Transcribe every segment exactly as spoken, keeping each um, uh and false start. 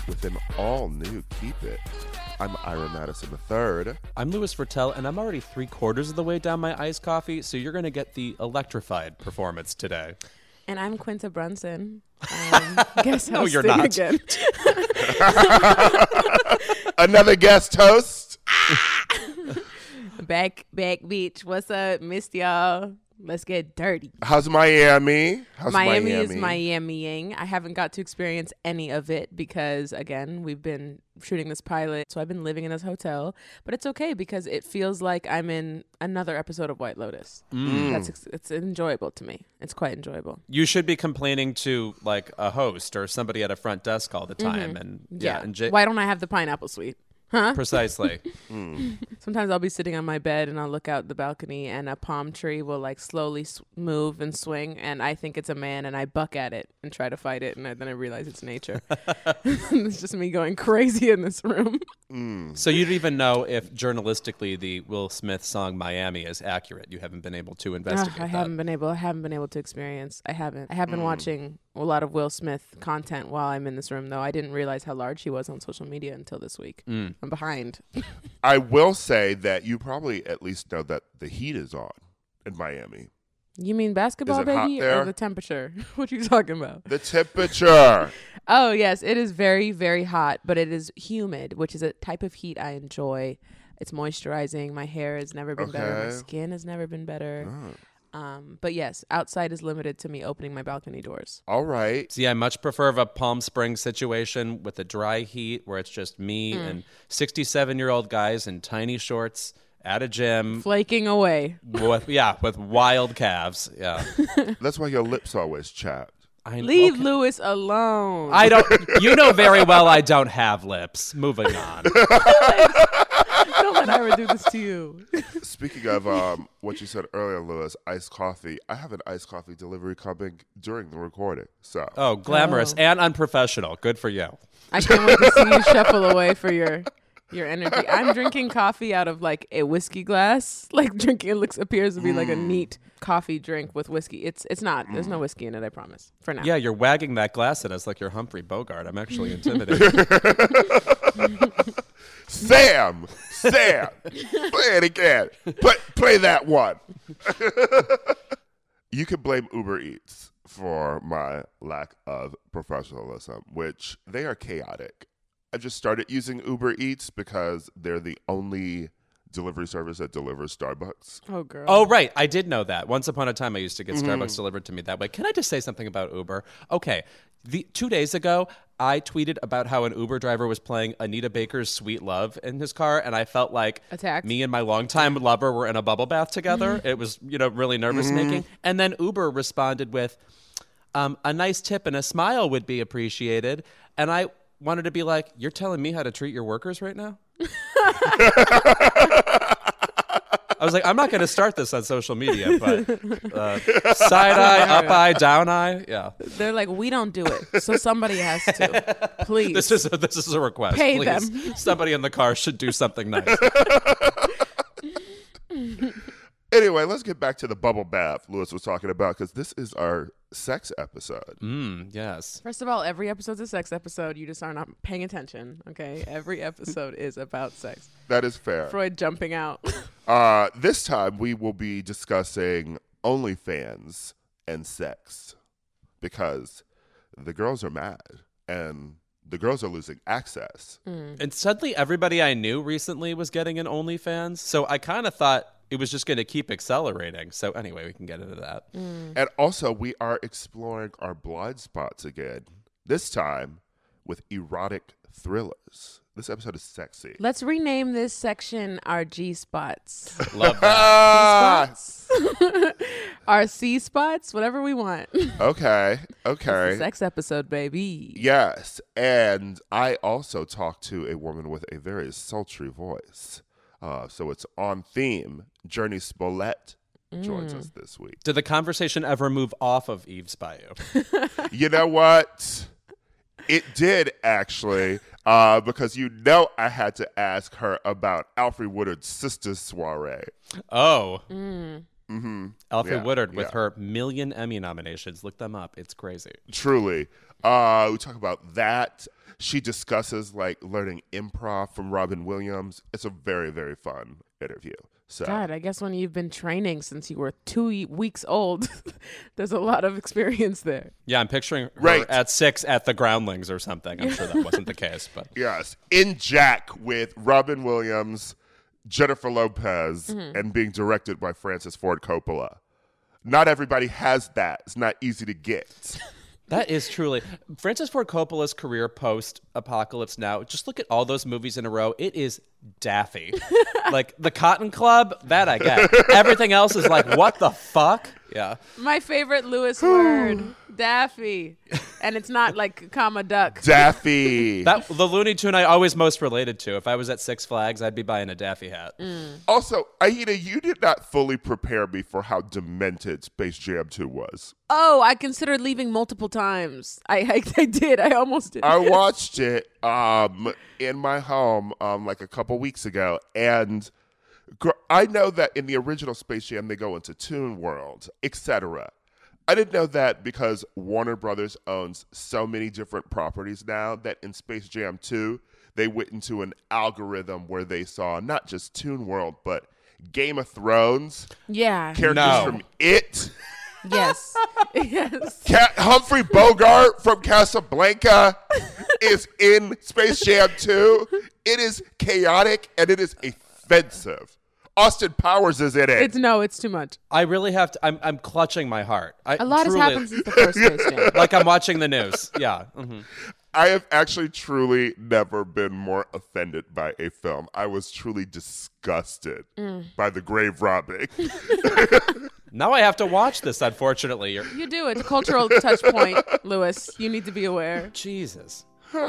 with an all-new Keep It. I'm Ira Madison the third. I'm Louis Vertel, and I'm already three quarters of the way down my iced coffee, so you're going to get the electrified performance today. And I'm Quinta Brunson. Um, guess no, you're not. Again. Another guest host. back, back beach. What's up? Missed y'all. Let's get dirty. How's Miami? How's Miami, Miami is Miami-ing. I haven't got to experience any of it because, again, we've been shooting this pilot. So I've been living in this hotel. But it's okay because it feels like I'm in another episode of White Lotus. Mm. That's It's enjoyable to me. It's quite enjoyable. You should be complaining to like a host or somebody at a front desk all the time. Mm-hmm. And yeah, yeah. And J- Why don't I have the pineapple suite? Huh? Precisely. mm. Sometimes I'll be sitting on my bed and I'll look out the balcony and a palm tree will like slowly s- move and swing and I think it's a man and I buck at it and try to fight it and I, then I realize it's nature. It's just me going crazy in this room. Mm. So you don't even know if journalistically the Will Smith song Miami is accurate. You haven't been able to investigate uh, I that. haven't been able I haven't been able to experience. I haven't. I have been mm. watching a lot of Will Smith content while I'm in this room though. I didn't realize how large he was on social media until this week. Mm. I'm behind. I will say that you probably at least know that the heat is on in Miami. You mean basketball, Is it hot baby, there? or the temperature? What are you talking about? The temperature. Oh, yes. It is very, very hot, but it is humid, which is a type of heat I enjoy. It's moisturizing. My hair has never been better. My Okay. skin has never been better. Oh. Um, but yes, outside is limited to me opening my balcony doors. All right. See, I much prefer a Palm Springs situation with the dry heat where it's just me Mm. and sixty-seven-year-old guys in tiny shorts at a gym. Flaking away. With, yeah, with wild calves. Yeah. That's why your lips always chapped. I, Leave okay. Louis alone. I don't. You know very well I don't have lips. Moving on. Don't let Ira do this to you. Speaking of um, what you said earlier, Louis, iced coffee. I have an iced coffee delivery coming during the recording. So Oh, glamorous Oh. and unprofessional. Good for you. I can't wait to see you shuffle away for your your energy. I'm drinking coffee out of like a whiskey glass. Like drinking it looks appears to be like a neat coffee drink with whiskey. It's it's not. There's no whiskey in it, I promise. For now. Yeah, you're wagging that glass at us like you're Humphrey Bogart. I'm actually intimidated. Sam, Sam, play it again. Play, play that one. You can blame Uber Eats for my lack of professionalism, which they are chaotic. I just started using Uber Eats because they're the only delivery service that delivers Starbucks. Oh, girl. Oh, right. I did know that. Once upon a time, I used to get Mm-hmm. Starbucks delivered to me that way. Can I just say something about Uber? Okay. The, two days ago, I tweeted about how an Uber driver was playing Anita Baker's Sweet Love in his car, and I felt like Attacked? me and my longtime lover were in a bubble bath together. It was, you know, really nervous-making. And then Uber responded with, um, a nice tip and a smile would be appreciated. And I wanted to be like, you're telling me how to treat your workers right now? I was like, I'm not going to start this on social media, but uh, side eye, up eye, down eye, yeah. They're like, we don't do it, so somebody has to. Please. This is a, this is a request. Pay Please. them. Somebody in the car should do something nice. Anyway, let's get back to the bubble bath Louis was talking about, because this is our sex episode. Mm, yes. First of all, every episode's a sex episode. You just are not paying attention, okay? Every episode is about sex. That is fair. Freud jumping out. Uh, this time we will be discussing OnlyFans and sex, because the girls are mad and the girls are losing access. Mm. And suddenly everybody I knew recently was getting an OnlyFans, so I kind of thought it was just going to keep accelerating. So anyway, we can get into that. Mm. And also, we are exploring our blind spots again, this time with erotic thrillers. This episode is sexy. Let's rename this section our G spots. Love that. Ah! G spots. Our C spots, whatever we want. Okay, okay. It's a sex episode, baby. Yes, and I also talked to a woman with a very sultry voice. Uh, so it's on theme. Journey Smollett joins Mm. us this week. Did the conversation ever move off of Eve's Bayou? You know what? It did, actually, uh, because you know I had to ask her about Alfre Woodard's sister's soiree. Oh. Mm. Mm-hmm. Alfre Yeah, Woodard with yeah. her million Emmy nominations. Look them up. It's crazy. Truly. Uh, we talk about that. She discusses like learning improv from Robin Williams. It's a very, very fun interview. So God, I guess when you've been training since you were two e- weeks old, there's a lot of experience there. Yeah, I'm picturing her Right. at six at the Groundlings or something. I'm sure that wasn't the case, but yes, in Jack with Robin Williams, Jennifer Lopez, Mm-hmm. and being directed by Francis Ford Coppola. Not everybody has that. It's not easy to get. that is truly Francis Ford Coppola's career post Apocalypse Now. Just look at all those movies in a row. It is daffy. Like the Cotton Club, that I get. Everything else is like, what the fuck? Yeah. My favorite Lewis word, Daffy. And it's not like comma duck. Daffy. That the Looney Tune I always most related to. If I was at Six Flags, I'd be buying a Daffy hat. Also, Aida, you did not fully prepare me for how demented Space Jam two was. Oh, I considered leaving multiple times. I I, I did. I almost did. I watched it um, in my home um, like a couple weeks ago, and gr- I know that in the original Space Jam they go into Toon World, et cetera. I didn't know that because Warner Brothers owns so many different properties now that in Space Jam two they went into an algorithm where they saw not just Toon World but Game of Thrones, yeah. characters No. from It. Yes. Yes. Ca- Humphrey Bogart from Casablanca is in Space Jam two. It is chaotic and it is offensive. Austin Powers is in it. It's no, it's too much. I really have to. I'm I'm clutching my heart. I, A lot truly, has happened since the first Space Jam. Like I'm watching the news. Yeah. hmm I have actually truly never been more offended by a film. I was truly disgusted by the grave robbing. Now I have to watch this. Unfortunately, You're, You do. It's a cultural touch point, Lewis. You need to be aware. Jesus.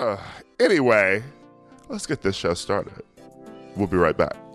Anyway, let's get this show started. We'll be right back.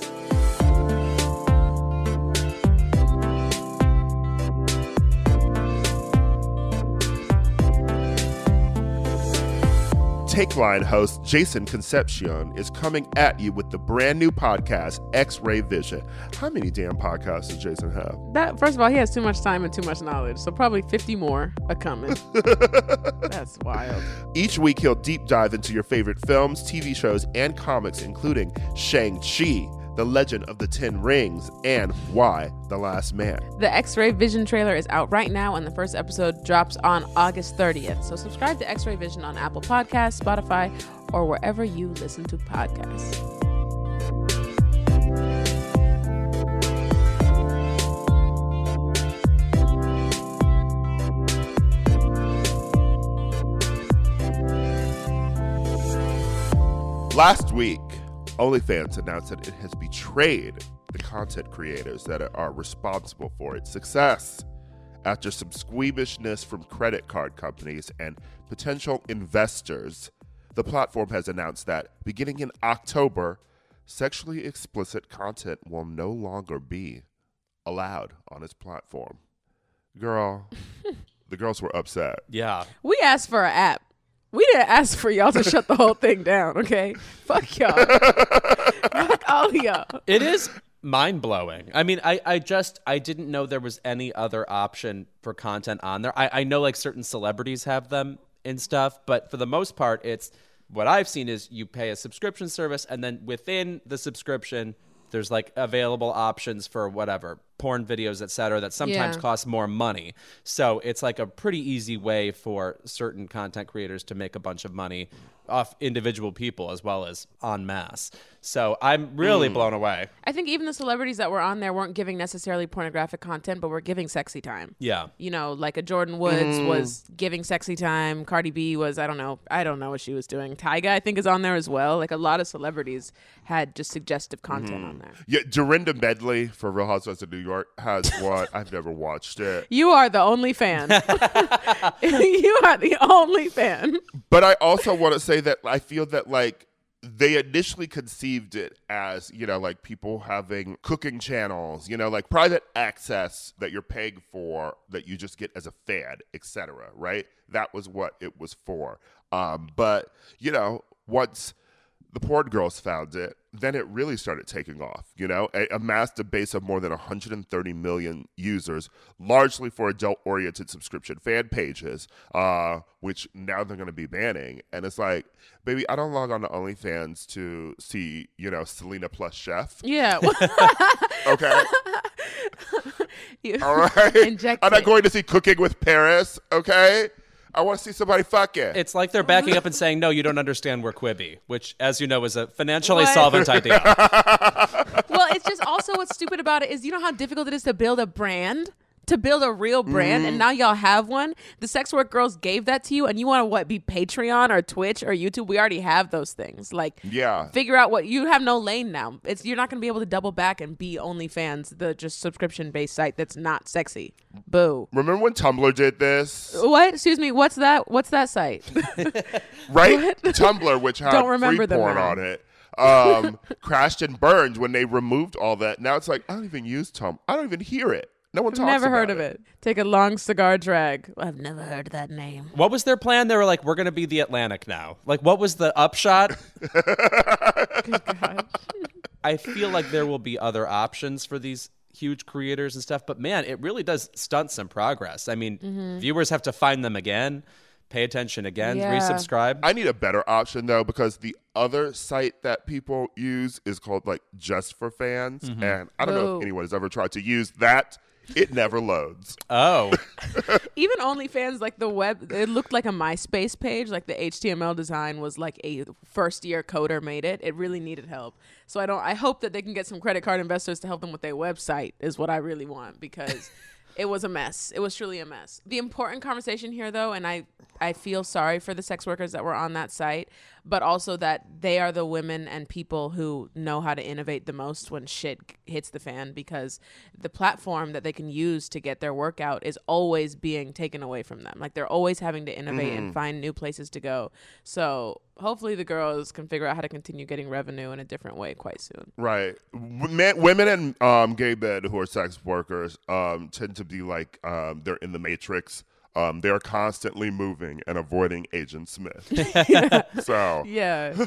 Takeline host Jason Concepcion is coming at you with the brand new podcast, X-Ray Vision. How many damn podcasts does Jason have? That first of all, he has too much time and too much knowledge, so probably fifty more are coming. That's wild. Each week, he'll deep dive into your favorite films, T V shows, and comics, including Shang-Chi, The Legend of the Ten Rings, and Why the Last Man. The X-Ray Vision trailer is out right now, and the first episode drops on August thirtieth. So subscribe to X-Ray Vision on Apple Podcasts, Spotify, or wherever you listen to podcasts. Last week, OnlyFans announced that it has betrayed the content creators that are responsible for its success. After some squeamishness from credit card companies and potential investors, the platform has announced that beginning in October, sexually explicit content will no longer be allowed on its platform. Girl, the girls were upset. Yeah. We asked for an app. We didn't ask for y'all to shut the whole thing down, okay? Fuck y'all. Fuck all of y'all. It is mind blowing. I mean, I, I just I didn't know there was any other option for content on there. I, I know like certain celebrities have them and stuff, but for the most part, it's what I've seen is you pay a subscription service, and then within the subscription, there's like available options for whatever porn videos, et cetera, that sometimes Yeah. cost more money. So it's like a pretty easy way for certain content creators to make a bunch of money off individual people as well as en masse. So I'm really Mm. blown away. I think even the celebrities that were on there weren't giving necessarily pornographic content, but were giving sexy time. Yeah. You know, like a Jordan Woods Mm. was giving sexy time. Cardi B was, I don't know, I don't know what she was doing. Tyga, I think, is on there as well. Like a lot of celebrities had just suggestive content Mm-hmm. on there. Yeah, Dorinda Medley for Real Housewives of New York has one. I've never watched it. You are the only fan. You are the only fan. But I also want to say that I feel that like they initially conceived it as, you know, like people having cooking channels, you know, like private access that you're paying for that you just get as a fan, et cetera, right? That was what it was for. Um, but, you know, once the porn girls found it. Then it really started taking off, you know? It amassed a base of more than one hundred thirty million users, largely for adult-oriented subscription fan pages, uh, which now they're going to be banning. And it's like, baby, I don't log on to OnlyFans to see, you know, Selena plus Chef. Yeah. Okay? You All right? inject I'm not it. going to see Cooking with Paris, okay? I want to see somebody fuck it. It's like they're backing up and saying, no, you don't understand, we're Quibi, which, as you know, is a financially What? solvent idea. Well, it's just also what's stupid about it is you know how difficult it is to build a brand? To build a real brand, Mm. and now y'all have one. The sex work girls gave that to you, and you want to what be Patreon or Twitch or YouTube? We already have those things. Like, Yeah. figure out what you have. No lane now. It's you're not going to be able to double back and be OnlyFans, the just subscription based site that's not sexy. Boo. Remember when Tumblr did this? What? Excuse me. What's that? What's that site? Right? What? Tumblr, which had Don't remember free them porn now. on it, um, crashed and burned when they removed all that. Now it's like, I don't even use Tumblr. I don't even hear it. No one talks Never about heard of it. Take a long cigar drag. I've never heard that name. What was their plan? They were like, we're going to be the Atlantic now. Like, what was the upshot? Good God. I feel like there will be other options for these huge creators and stuff, but man, it really does stunt some progress. I mean, Mm-hmm. viewers have to find them again, pay attention again, Yeah. resubscribe. I need a better option though, because the other site that people use is called like Just for Fans, Mm-hmm. and I don't know Boo. if anyone has ever tried to use that. It never loads. Oh, Even OnlyFans, like the web, it looked like a MySpace page. Like the H T M L design was like a first year coder made it. It really needed help. So I don't. I hope that they can get some credit card investors to help them with their website. Is what I really want because it was a mess. It was truly a mess. The important conversation here, though, and I I feel sorry for the sex workers that were on that site, but also that they are the women and people who know how to innovate the most when shit hits the fan, because the platform that they can use to get their work out is always being taken away from them. Like they're always having to innovate and find new places to go. So hopefully the girls can figure out how to continue getting revenue in a different way quite soon. Right. W- Men, women and um, gay men who are sex workers um, tend to be like um, they're in the Matrix. Um, they're constantly moving and avoiding Agent Smith. So, Yeah.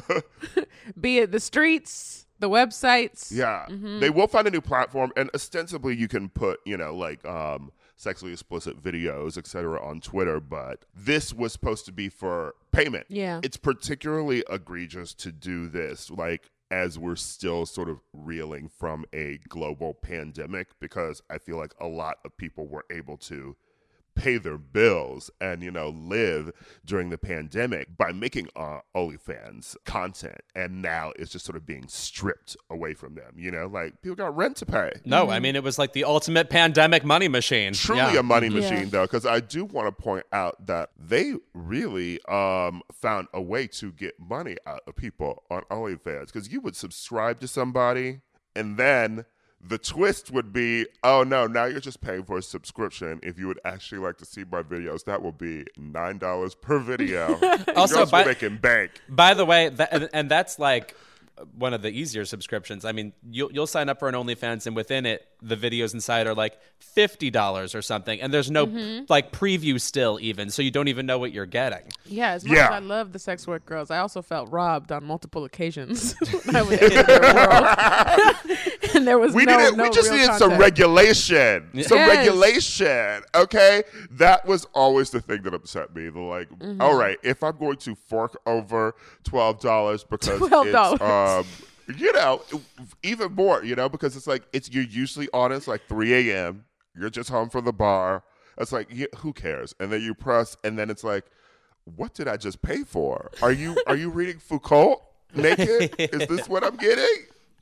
Be it the streets, the websites. yeah, Mm-hmm. they will find a new platform, and ostensibly you can put, you know, like um, sexually explicit videos, et cetera, on Twitter, but this was supposed to be for payment. Yeah. It's particularly egregious to do this, like, as we're still sort of reeling from a global pandemic, because I feel like a lot of people were able to pay their bills and, you know, live during the pandemic by making uh, OnlyFans content. And now it's just sort of being stripped away from them, you know, like people got rent to pay. no, I mean, it was like the ultimate pandemic money machine. Truly Yeah. a money Yeah. machine, though, because I do want to point out that they really um, found a way to get money out of people on OnlyFans, because you would subscribe to somebody and then the twist would be, oh, no, now you're just paying for a subscription. If you would actually like to see my videos, that will be nine dollars per video. Also, Girls by- were making bank. By the way, that, and, and that's like one of the easier subscriptions. I mean, you'll, you'll sign up for an OnlyFans, and within it, the videos inside are like fifty dollars or something. And there's no like preview still even, so you don't even know what you're getting. Yeah, as much Yeah. as I love the sex work girls, I also felt robbed on multiple occasions when I was in their world. And there was We no, needed, no we just real needed some contact. regulation, some Yes. regulation. Okay, that was always the thing that upset me. The like, Mm-hmm. all right, if I'm going to fork over twelve dollars because twelve dollars. it's, um, you know, even more, you know, because it's like it's you're usually on it's like three a.m. You're just home from the bar. It's like, yeah, who cares? And then you press, and then it's like, what did I just pay for? Are you are you reading Foucault naked? Is this what I'm getting?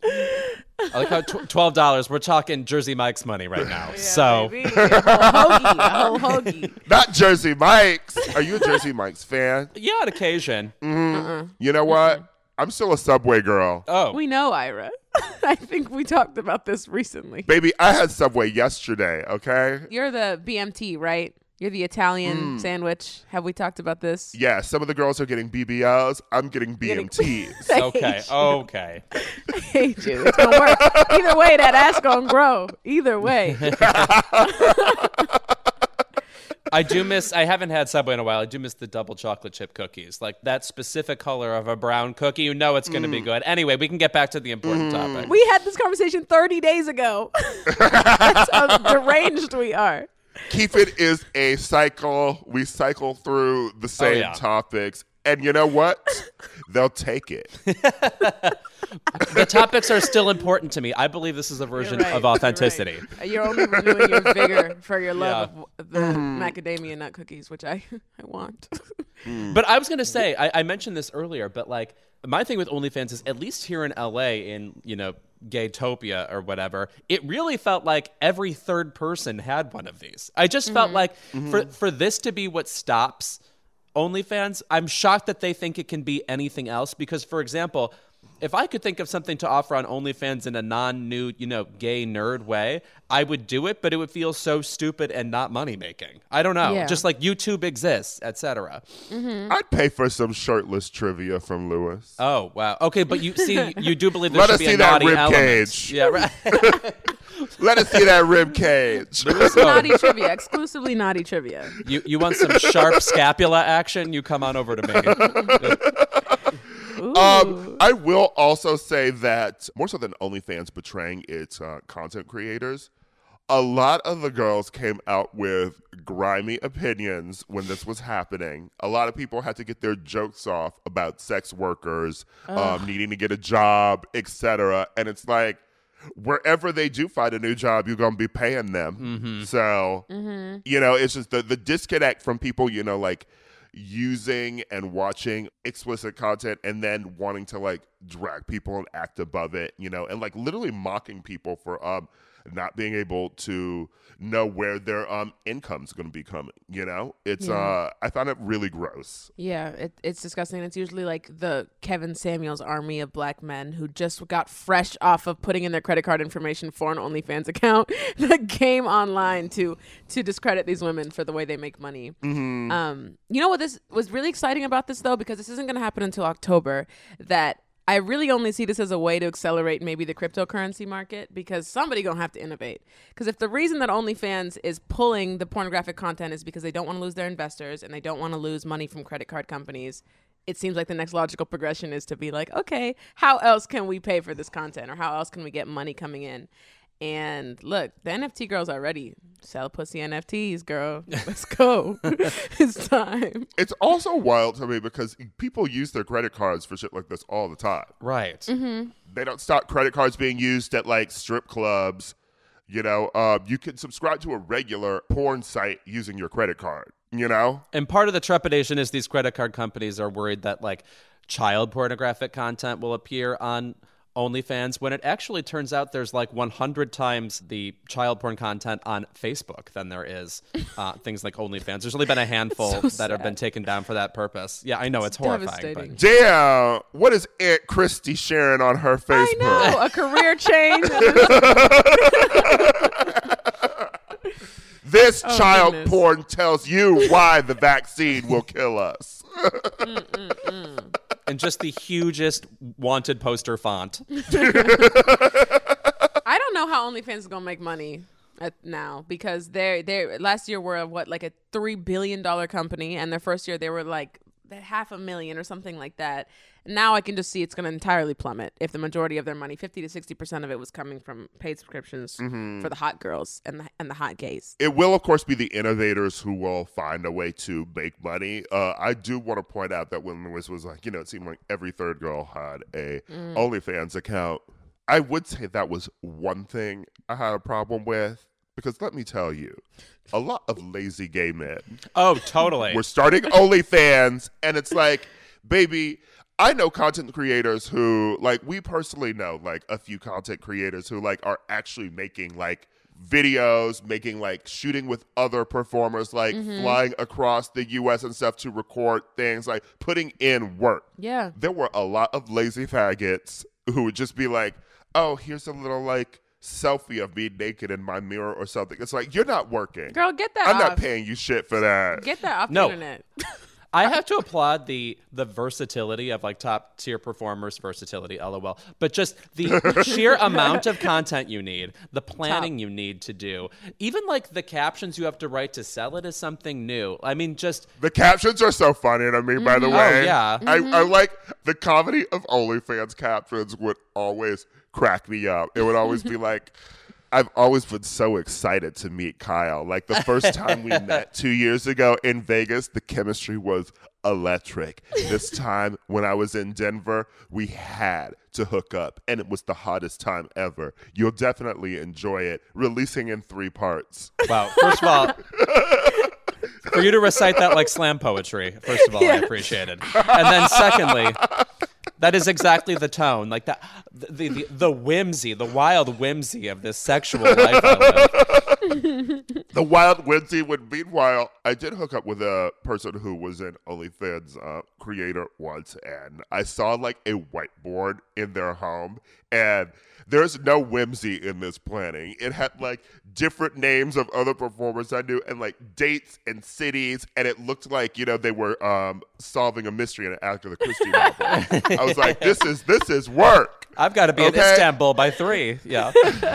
I like how tw- twelve dollars. We're talking Jersey Mike's money right now. Yeah, so baby. a whole hoagie, a whole hoagie. Not Jersey Mike's. Are you a Jersey Mike's fan? yeah, on occasion. You know what? I'm still a Subway girl. Oh, We know, Ira. I think we talked about this recently. Baby, I had Subway yesterday, okay? You're the B M T, right? You're the Italian sandwich. Have we talked about this? Yeah, some of the girls are getting B B Ls. I'm getting B M Ts. I okay, hate you. okay. I hate you. It's gonna work. Either way, that ass gonna grow. Either way. I do miss, I haven't had Subway in a while. I do miss the double chocolate chip cookies. Like that specific color of a brown cookie, you know it's going to mm. be good. Anyway, we can get back to the important mm. topic. We had this conversation thirty days ago. That's how deranged we are. Keep It is a cycle. We cycle through the same oh, yeah. topics. And you know what? They'll take it. The topics are still important to me. I believe this is a version right, of authenticity. You're, right. You're only renewing your vigor for your love yeah. of the mm. macadamia nut cookies, which I, I want. Mm. But I was going to say, I, I mentioned this earlier, but like my thing with OnlyFans is at least here in L A in, you know, Gaytopia or whatever, it really felt like every third person had one of these. I just mm-hmm. felt like mm-hmm. for, for this to be what stops OnlyFans, I'm shocked that they think it can be anything else because, for example, if I could think of something to offer on OnlyFans in a non-nude, you know, gay nerd way, I would do it, but it would feel so stupid and not money-making. I don't know. Yeah. Just like YouTube exists, et cetera. Mm-hmm. I'd pay for some shirtless trivia from Lewis. Oh, wow. Okay, but you see, you do believe there should be a naughty element. Let us see that rib cage. Yeah, right. Let us see that rib cage. Naughty trivia, exclusively naughty trivia. You you want some sharp scapula action? You come on over to me. um, I will also say that more so than OnlyFans betraying its uh, content creators, a lot of the girls came out with grimy opinions when this was happening. A lot of people had to get their jokes off about sex workers um, needing to get a job, et cetera. And it's like, wherever they do find a new job, you're going to be paying them. Mm-hmm. So, mm-hmm. you know, it's just the, the disconnect from people, you know, like using and watching explicit content and then wanting to like drag people and act above it, you know, and like literally mocking people for um not being able to know where their um income's going to be coming, you know? It's yeah. uh I found it really gross. Yeah, it, it's disgusting. It's usually like the Kevin Samuels army of black men who just got fresh off of putting in their credit card information for an OnlyFans account that came online to to discredit these women for the way they make money. Mm-hmm. Um, you know what this was really exciting about this though, because this isn't going to happen until October, that I really only see this as a way to accelerate maybe the cryptocurrency market because somebody gonna have to innovate. Because if the reason that OnlyFans is pulling the pornographic content is because they don't want to lose their investors and they don't want to lose money from credit card companies, it seems like the next logical progression is to be like, okay, how else can we pay for this content or how else can we get money coming in? And look, the N F T girls are ready. Sell pussy N F Ts, girl. Let's go. It's time. It's also wild to me because people use their credit cards for shit like this all the time. Right. Mm-hmm. They don't stop credit cards being used at like strip clubs. You know, uh, you can subscribe to a regular porn site using your credit card, you know? And part of the trepidation is these credit card companies are worried that like child pornographic content will appear on OnlyFans when it actually turns out there's like one hundred times the child porn content on Facebook than there is uh, things like OnlyFans. There's only been a handful so that have been taken down for that purpose. Yeah, I know it's, it's horrifying. But... Damn, what is Aunt Christy sharing on her Facebook? I know, a career change. This oh, child goodness. porn tells you why the vaccine will kill us. And just the hugest wanted poster font. I don't know how OnlyFans is gonna make money at now because they they last year were what like a three billion dollar company, and their first year they were like half a million or something like that. Now I can just see it's going to entirely plummet if the majority of their money, fifty to sixty percent of it, was coming from paid subscriptions mm-hmm. for the hot girls and the, and the hot gays. It will, of course, be the innovators who will find a way to make money. Uh, I do want to point out that when Lewis was like, you know, it seemed like every third girl had a mm. OnlyFans account. I would say that was one thing I had a problem with. Because let me tell you, a lot of lazy gay men. Oh, totally. We're starting OnlyFans, and it's like, baby, I know content creators who, like, we personally know, like, a few content creators who, like, are actually making, like, videos, making, like, shooting with other performers, like, mm-hmm. flying across the U S and stuff to record things, like, putting in work. Yeah. There were a lot of lazy faggots who would just be like, oh, here's a little, like, selfie of me naked in my mirror or something. It's like, you're not working. Girl, get that I'm off. not paying you shit for that. Get that off no. the internet. I have to applaud the the versatility of like top tier performers' versatility, lol. But just the sheer amount of content you need, the planning top. you need to do, even like the captions you have to write to sell it as something new. I mean, just the captions are so funny to me. Mm-hmm. By the way, oh, yeah, mm-hmm. I, I like the comedy of OnlyFans captions would always crack me up. It would always be like, I've always been so excited to meet Kyle. Like the first time we met two years ago in Vegas, the chemistry was electric. This time when I was in Denver, we had to hook up, and it was the hottest time ever. You'll definitely enjoy it. Releasing in three parts. Wow. First of all, for you to recite that like slam poetry, first of all, yeah. I appreciate it. And then secondly, that is exactly the tone, like that, the, the the whimsy, the wild whimsy of this sexual life I live. The wild whimsy. When meanwhile, I did hook up with a person who was an OnlyFans uh, creator once, and I saw like a whiteboard in their home, and there's no whimsy in this planning. It had like different names of other performers I knew and like dates and cities. And it looked like, you know, they were um, solving a mystery in an Agatha Christie novel. I was like, this is this is work. I've got to be okay? in Istanbul by three. Yeah.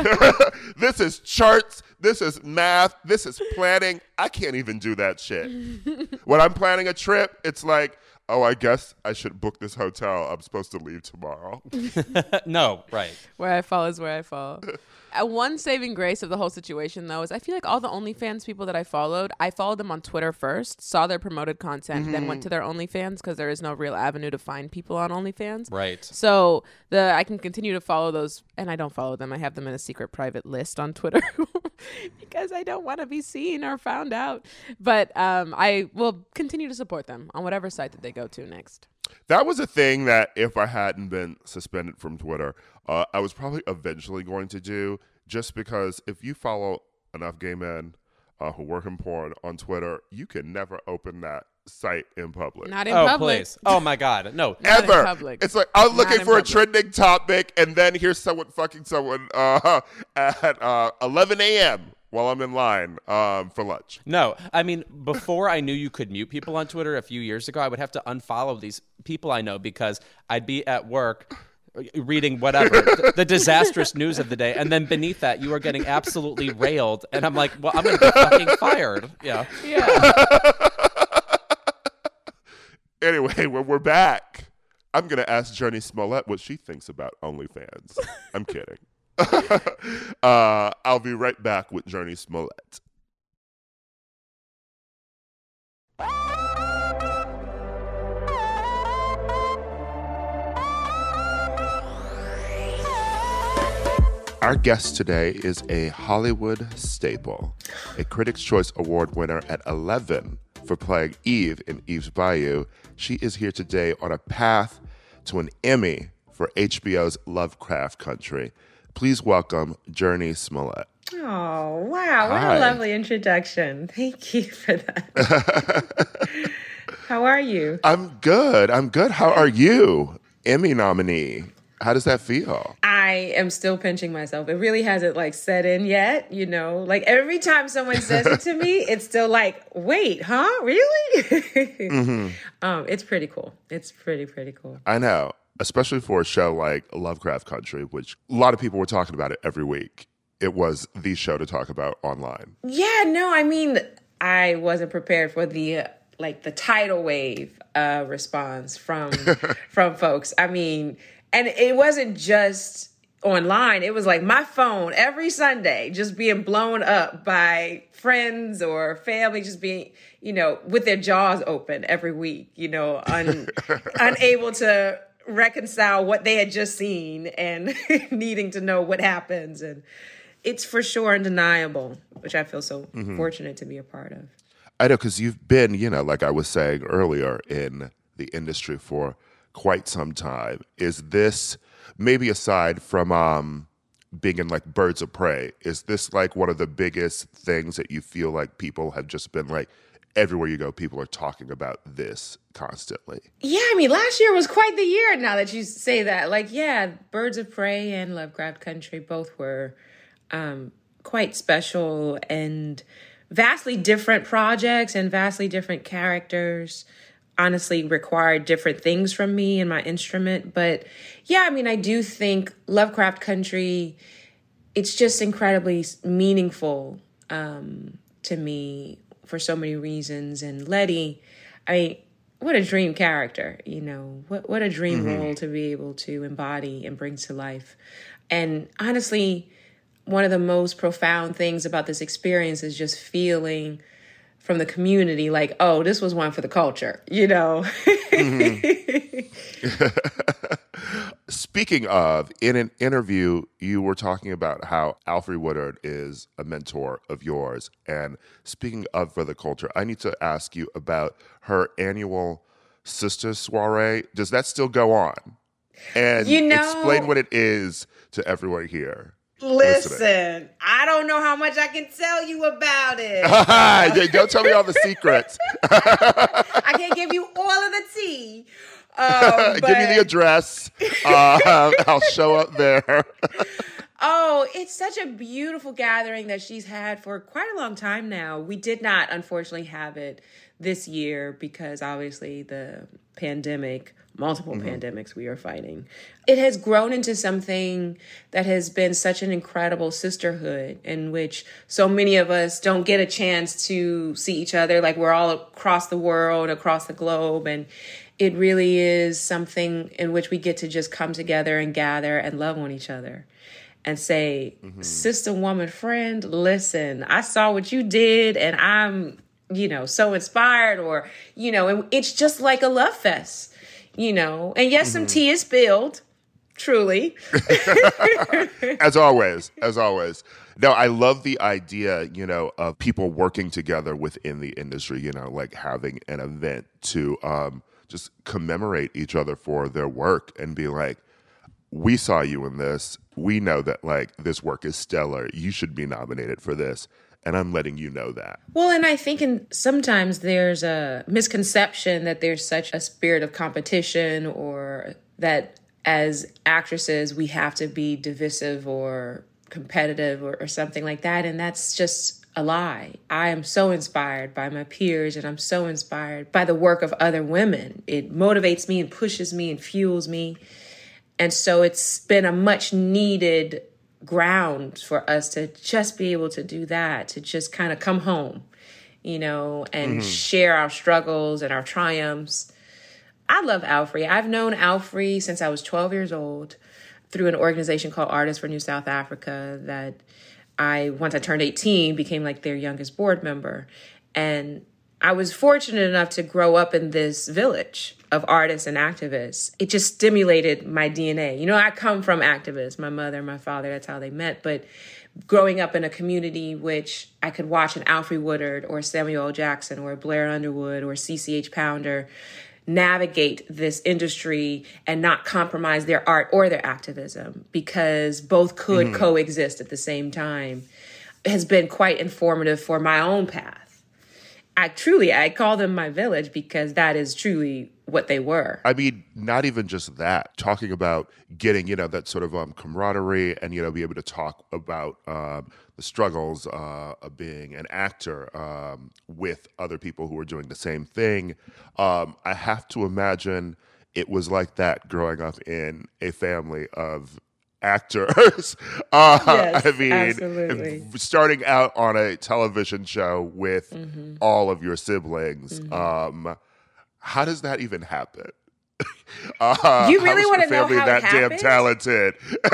This is charts. This is math. This is planning. I can't even do that shit. When I'm planning a trip, it's like, oh, I guess I should book this hotel. I'm supposed to leave tomorrow. No, right. Where I fall is where I fall. Uh, one saving grace of the whole situation, though, is I feel like all the OnlyFans people that I followed, I followed them on Twitter first, saw their promoted content, mm-hmm. then went to their OnlyFans because there is no real avenue to find people on OnlyFans. Right. So the I can continue to follow those, and I don't follow them. I have them in a secret private list on Twitter because I don't want to be seen or found out. But um, I will continue to support them on whatever site that they go to next. That was a thing that if I hadn't been suspended from Twitter, uh, I was probably eventually going to do, just because if you follow enough gay men uh, who work in porn on Twitter, you can never open that site in public. Not in oh, public. Please. Oh, my God. No. Not Ever. In public. It's like I'm looking for public. a trending topic, and then here's someone fucking someone uh, at uh, eleven a.m. while I'm in line um, for lunch. No, I mean, before I knew you could mute people on Twitter a few years ago, I would have to unfollow these people I know because I'd be at work reading whatever, the, the disastrous news of the day, and then beneath that, you are getting absolutely railed, and I'm like, well, I'm going to be fucking fired. Yeah. Yeah. Anyway, when we're back, I'm going to ask Jurnee Smollett what she thinks about OnlyFans. I'm kidding. uh, I'll be right back with Jurnee Smollett. Our guest today is a Hollywood staple, a Critics' Choice Award winner at eleven for playing Eve in Eve's Bayou. She is here today on a path to an Emmy for H B O's Lovecraft Country. Please welcome Jurnee Smollett. Oh, wow. What Hi. a lovely introduction. Thank you for that. How are you? I'm good. I'm good. How are you? Emmy nominee. How does that feel? I am still pinching myself. It really hasn't like set in yet, you know. Like every time someone says it to me, it's still like, wait, huh? Really? mm-hmm. um, it's pretty cool. It's pretty, pretty cool. I know. Especially for a show like Lovecraft Country, which a lot of people were talking about it every week. It was the show to talk about online. Yeah, no, I mean, I wasn't prepared for the uh, like the tidal wave uh, response from from folks. I mean, and it wasn't just online. It was like my phone every Sunday just being blown up by friends or family just being, you know, with their jaws open every week, you know, un- unable to reconcile what they had just seen and needing to know what happens. And it's for sure undeniable, which I feel so mm-hmm. fortunate to be a part of. I know, because you've been, you know, like I was saying earlier, in the industry for quite some time. Is this, maybe aside from um, being in like Birds of Prey, is this like one of the biggest things that you feel like people have just been like, everywhere you go, people are talking about this constantly? Yeah, I mean, last year was quite the year now that you say that. Like, yeah, Birds of Prey and Lovecraft Country both were um, quite special and vastly different projects and vastly different characters. honestly required different things from me and my instrument. But yeah, I mean, I do think Lovecraft Country, it's just incredibly meaningful um, to me for so many reasons. And Letty, I mean, what a dream character, you know, what, what a dream mm-hmm. role to be able to embody and bring to life. And honestly, one of the most profound things about this experience is just feeling from the community like, oh, this was one for the culture, you know? Mm-hmm. Speaking of, in an interview, you were talking about how Alfre Woodard is a mentor of yours. And speaking of for the culture, I need to ask you about her annual Sister Soiree. Does that still go on? And you know, explain what it is to everyone here. Listen, listening. I don't know how much I can tell you about it. Don't tell me all the secrets. I can't give you all of the tea. Um, but... Give me the address. Uh, I'll show up there. Oh, it's such a beautiful gathering that she's had for quite a long time now. We did not, unfortunately, have it this year because obviously the pandemic, multiple mm-hmm. pandemics we are fighting. It has grown into something that has been such an incredible sisterhood in which so many of us don't get a chance to see each other. Like we're all across the world, across the globe. And it really is something in which we get to just come together and gather and love on each other and say, mm-hmm. sister, woman, friend, listen, I saw what you did and I'm, you know, so inspired or, you know, and it's just like a love fest, you know, and yes, mm-hmm. some tea is spilled, truly. As always, as always. No, I love the idea, you know, of people working together within the industry, you know, like having an event to um, just commemorate each other for their work and be like, we saw you in this. We know that like this work is stellar. You should be nominated for this. And I'm letting you know that. Well, and I think in, sometimes there's a misconception that there's such a spirit of competition or that as actresses, we have to be divisive or competitive or, or something like that. And that's just a lie. I am so inspired by my peers and I'm so inspired by the work of other women. It motivates me and pushes me and fuels me. And so it's been a much needed ground for us to just be able to do that, to just kind of come home, you know, and mm-hmm. share our struggles and our triumphs. I love Alfre. I've known Alfre since I was twelve years old through an organization called Artists for New South Africa that I, once I turned eighteen, became like their youngest board member. And I was fortunate enough to grow up in this village of artists and activists. It just stimulated my D N A. You know, I come from activists, my mother, my father, that's how they met. But growing up in a community which I could watch an Alfre Woodard or Samuel L. Jackson or Blair Underwood or C C H Pounder navigate this industry and not compromise their art or their activism because both could mm-hmm. coexist at the same time has been quite informative for my own path. I truly, I call them my village because that is truly what they were. I mean, not even just that, talking about getting, you know, that sort of um, camaraderie and, you know, be able to talk about um, the struggles uh, of being an actor um, with other people who are doing the same thing. Um, I have to imagine it was like that growing up in a family of actors. Uh, yes, I mean, absolutely. starting out on a television show with mm-hmm. all of your siblings. Mm-hmm. Um, how does that even happen? Uh, you really want to know how that it happened? Damn talented.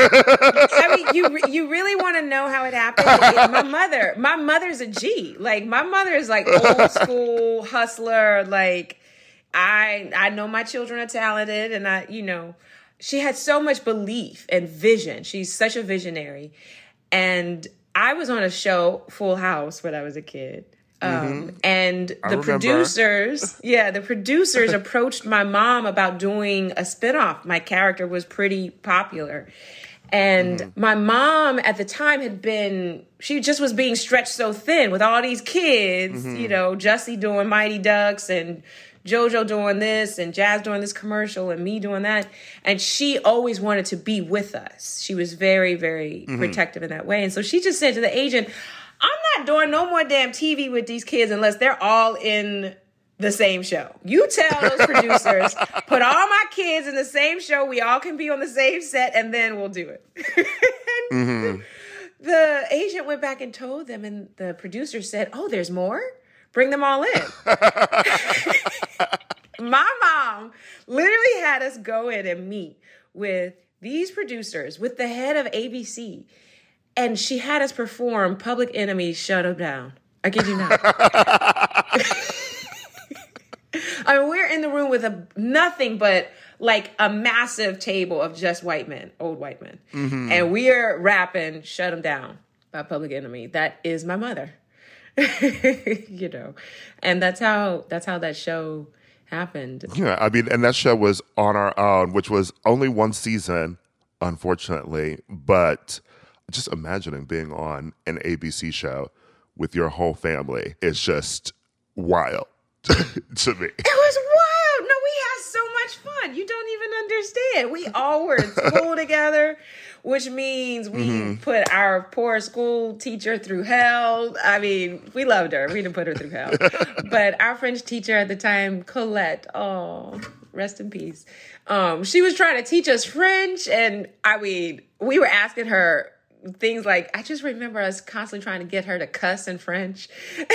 I mean, you you really want to know how it happened? It, my mother, my mother's a G. Like my mother is like old school hustler. Like I I know my children are talented, and I you know. She had so much belief and vision. She's such a visionary. And I was on a show, Full House, when I was a kid. Um, mm-hmm. And the remember. producers, yeah, the producers approached my mom about doing a spinoff. My character was pretty popular. And mm-hmm. my mom at the time had been, she just was being stretched so thin with all these kids, mm-hmm. you know, Jussie doing Mighty Ducks and JoJo doing this and Jazz doing this commercial and me doing that. And she always wanted to be with us. She was very, very mm-hmm. protective in that way. And so she just said to the agent, I'm not doing no more damn T V with these kids unless they're all in the same show. You tell those producers, put all my kids in the same show. We all can be on the same set, and then we'll do it. mm-hmm. The agent went back and told them, and the producer said, oh, there's more? Bring them all in. My mom literally had us go in and meet with these producers, with the head of A B C, and she had us perform Public Enemy's Shut 'Em Down. I kid you not. I mean, we're in the room with a nothing but like a massive table of just white men, old white men. Mm-hmm. And we're rapping Shut 'Em Down by Public Enemy. That is my mother. You know. And that's how that's how that show happened. Yeah, I mean, and that show was On Our Own, which was only one season, unfortunately. But just imagining being on an A B C show with your whole family is just wild to me. It was wild. No, we had so much fun. You don't even understand. We all were in school together, which means we mm-hmm. put our poor school teacher through hell. I mean, we loved her. We didn't put her through hell. But our French teacher at the time, Colette, oh, rest in peace. Um, she was trying to teach us French. And I mean, we were asking her things like, I just remember us constantly trying to get her to cuss in French.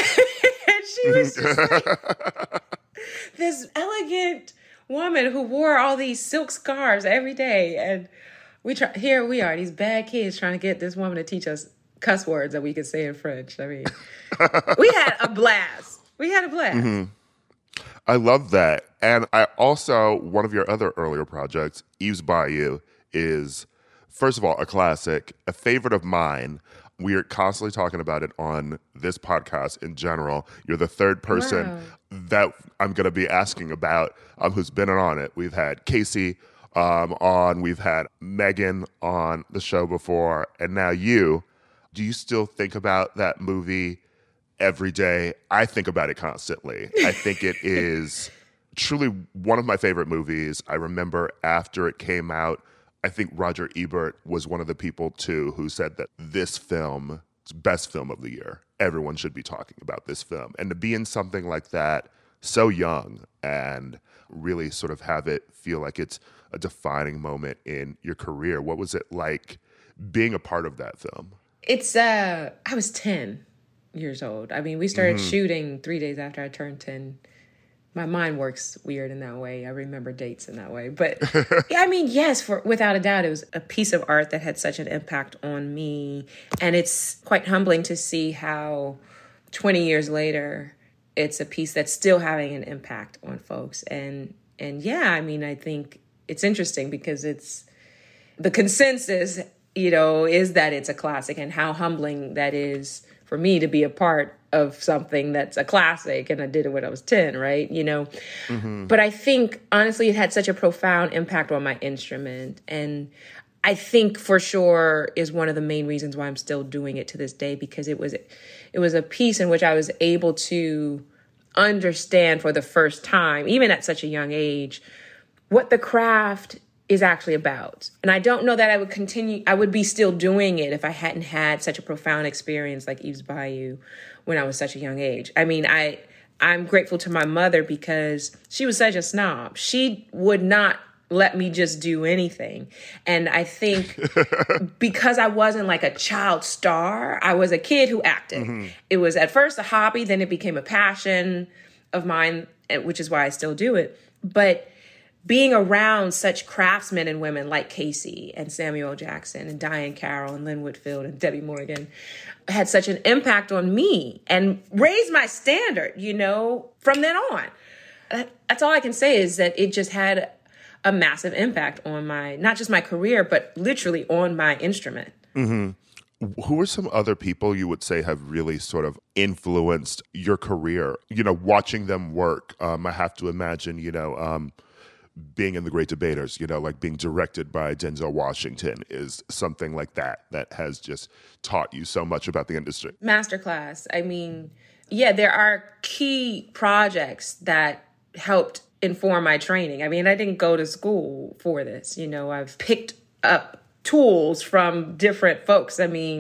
And she was just like this elegant woman who wore all these silk scarves every day. And we try, here we are, these bad kids trying to get this woman to teach us cuss words that we could say in French. I mean, we had a blast. We had a blast. Mm-hmm. I love that. And I also, one of your other earlier projects, Eve's Bayou, is, first of all, a classic, a favorite of mine. We are constantly talking about it on this podcast in general. You're the third person wow. that I'm going to be asking about um, who's been on it. We've had Casey um, on, we've had Megan on the show before, and now you. Do you still think about that movie every day? I think about it constantly. I think it is truly one of my favorite movies. I remember after it came out, I think Roger Ebert was one of the people, too, who said that this film is best film of the year. Everyone should be talking about this film. And to be in something like that so young and really sort of have it feel like it's a defining moment in your career, what was it like being a part of that film? It's, uh, I was ten years old. I mean, we started mm-hmm. shooting three days after I turned ten. My mind works weird in that way. I remember dates in that way. But yeah, I mean, yes, for without a doubt, it was a piece of art that had such an impact on me. And it's quite humbling to see how twenty years later, it's a piece that's still having an impact on folks. And and yeah, I mean, I think it's interesting because it's the consensus, you know, is that it's a classic, and how humbling that is for me to be a part of something that's a classic, and I did it when I was ten, right? You know, mm-hmm. But I think, honestly, it had such a profound impact on my instrument. And I think for sure is one of the main reasons why I'm still doing it to this day, because it was, it was a piece in which I was able to understand for the first time, even at such a young age, what the craft is actually about. And I don't know that I would continue, I would be still doing it if I hadn't had such a profound experience like Eve's Bayou when I was such a young age. I mean, I, I'm grateful to my mother because she was such a snob. She would not let me just do anything. And I think because I wasn't like a child star, I was a kid who acted. Mm-hmm. It was at first a hobby, then it became a passion of mine, which is why I still do it. But being around such craftsmen and women like Casey and Samuel Jackson and Diane Carroll and Lynn Whitfield and Debbie Morgan had such an impact on me and raised my standard, you know, from then on. That's all I can say is that it just had a massive impact on my, not just my career, but literally on my instrument. Mm-hmm. Who are some other people you would say have really sort of influenced your career? You know, watching them work, um, I have to imagine, you know, um, being in The Great Debaters, you know, like being directed by Denzel Washington is something like that, that has just taught you so much about the industry. Masterclass. I mean, yeah, there are key projects that helped inform my training. I mean, I didn't go to school for this. You know, I've picked up tools from different folks. I mean,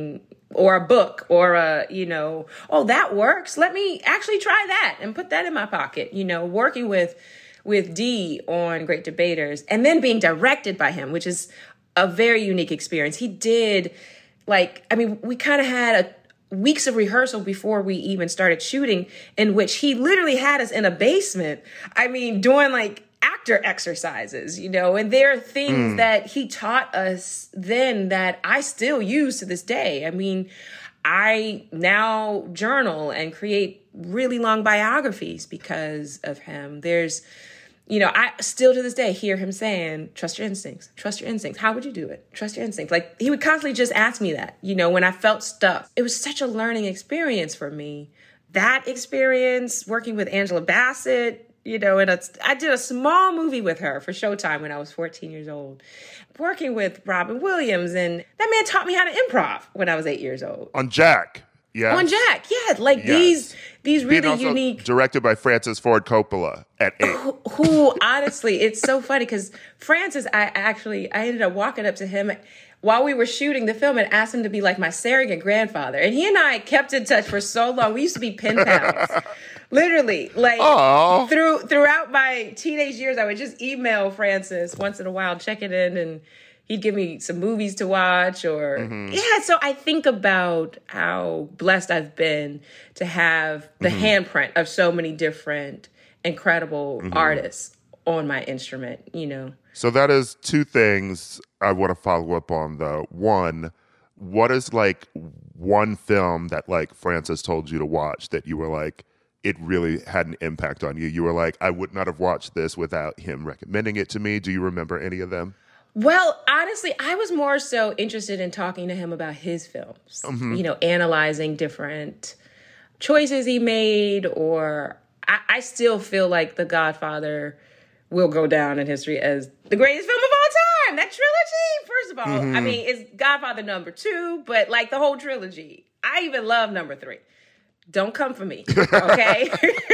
or a book or a, you know, oh, that works. Let me actually try that and put that in my pocket, you know, working with with Dee on Great Debaters and then being directed by him, which is a very unique experience. He did like, I mean, we kind of had a weeks of rehearsal before we even started shooting in which he literally had us in a basement. I mean, doing like actor exercises, you know, and there are things mm. that he taught us then that I still use to this day. I mean, I now journal and create really long biographies because of him. There's, you know, I still to this day hear him saying, trust your instincts, trust your instincts. How would you do it? Trust your instincts. Like he would constantly just ask me that, you know, when I felt stuck. It was such a learning experience for me. That experience, working with Angela Bassett, you know, and I did a small movie with her for Showtime when I was fourteen years old. Working with Robin Williams, and that man taught me how to improv when I was eight years old. On Jack, yeah. On Jack, yeah. Like yes. these these really Being also unique. Directed by Francis Ford Coppola at eight. Who, who honestly, it's so funny because Francis, I actually, I ended up walking up to him while we were shooting the film and asked him to be like my surrogate grandfather. And he and I kept in touch for so long. We used to be pen pals. Literally, like Aww. through throughout my teenage years, I would just email Francis once in a while, checking in, and he'd give me some movies to watch or, mm-hmm. yeah. So I think about how blessed I've been to have the mm-hmm. handprint of so many different incredible mm-hmm. artists on my instrument, you know. So that is two things I want to follow up on, though. One, what is like one film that like Francis told you to watch that you were like, it really had an impact on you? You were like, I would not have watched this without him recommending it to me. Do you remember any of them? Well, honestly, I was more so interested in talking to him about his films, mm-hmm. you know, analyzing different choices he made, or I, I still feel like The Godfather will go down in history as the greatest film of all time. That trilogy, first of all, mm-hmm. I mean, it's Godfather number two, but like the whole trilogy. I even love number three. Don't come for me, okay?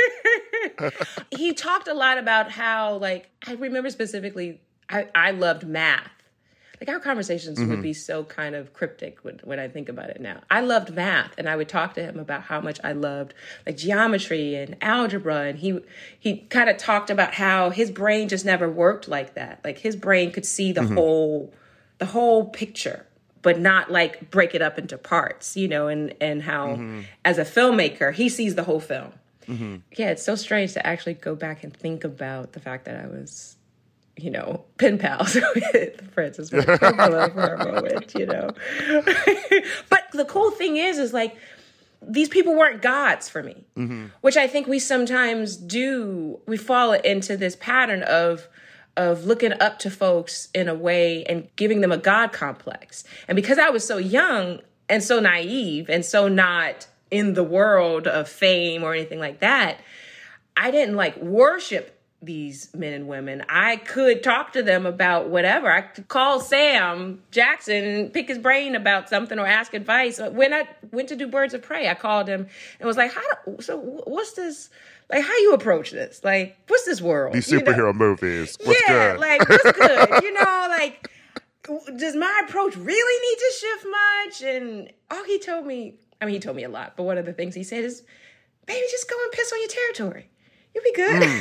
He talked a lot about how, like, I remember specifically, I, I loved math. Like, our conversations mm-hmm. would be so kind of cryptic when, when I think about it now. I loved math, and I would talk to him about how much I loved, like, geometry and algebra, and he he kind of talked about how his brain just never worked like that. Like, his brain could see the mm-hmm. whole the whole picture, but not like break it up into parts, you know, and, and how mm-hmm. as a filmmaker, he sees the whole film. Mm-hmm. Yeah, it's so strange to actually go back and think about the fact that I was, you know, pen pals with Francis Ford Coppola for a moment, you know. But the cool thing is, is like, these people weren't gods for me, mm-hmm. which I think we sometimes do. We fall into this pattern of, of looking up to folks in a way and giving them a God complex. And because I was so young and so naive and so not in the world of fame or anything like that, I didn't like worship these men and women. I could talk to them about whatever. I could call Sam Jackson and pick his brain about something or ask advice. When I went to do Birds of Prey, I called him and was like, "How? Do, so what's this? Like, how you approach this? Like, what's this world? These superhero you know? movies. What's yeah, good? like, what's good? You know, like, does my approach really need to shift much?" And all he told me, I mean, he told me a lot, but one of the things he said is, "Baby, just go and piss on your territory. You'll be good." Mm.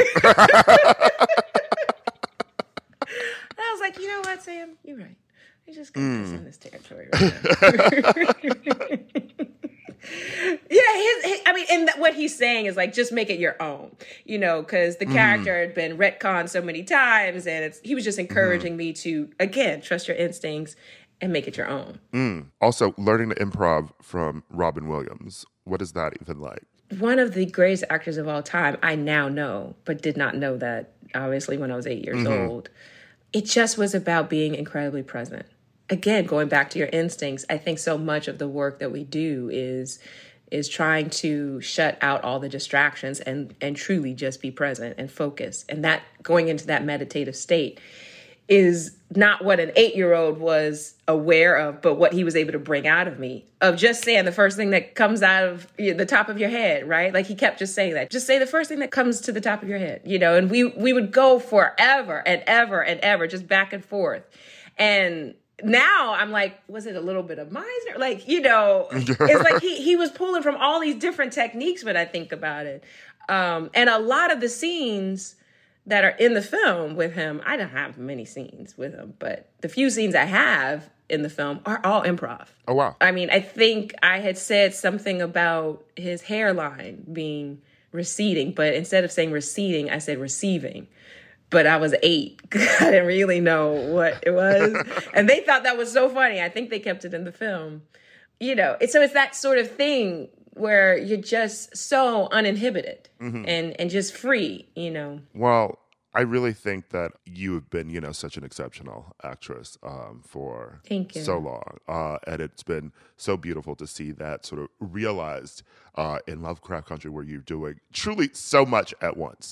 And I was like, you know what, Sam? You're right. I just go mm. piss on this territory right now. Yeah, his, his, I mean, and th- what he's saying is like, just make it your own, you know, because the mm. character had been retconned so many times, and it's, he was just encouraging mm. me to, again, trust your instincts and make it your own. Mm. Also, learning to improv from Robin Williams. What is that even like? One of the greatest actors of all time, I now know, but did not know that, obviously, when I was eight years mm-hmm. old. It just was about being incredibly present. Again, going back to your instincts, I think so much of the work that we do is is trying to shut out all the distractions and and truly just be present and focus. And that going into that meditative state is not what an eight-year-old was aware of, but what he was able to bring out of me, of just saying the first thing that comes out of the top of your head, right? Like he kept just saying that. Just say the first thing that comes to the top of your head, you know, and we we would go forever and ever and ever, just back and forth. And now I'm like, was it a little bit of Meisner? Like, you know, it's like he, he was pulling from all these different techniques when I think about it. Um, and a lot of the scenes that are in the film with him, I don't have many scenes with him, but the few scenes I have in the film are all improv. Oh, wow. I mean, I think I had said something about his hairline being receding, but instead of saying receding, I said receiving. But I was eight. I didn't really know what it was. And they thought that was so funny. I think they kept it in the film. You know, it's, so it's that sort of thing where you're just so uninhibited mm-hmm. and, and just free, you know. Well, I really think that you have been, you know, such an exceptional actress um, for Thank you. so long. Uh, and it's been so beautiful to see that sort of realized uh, in Lovecraft Country, where you're doing truly so much at once.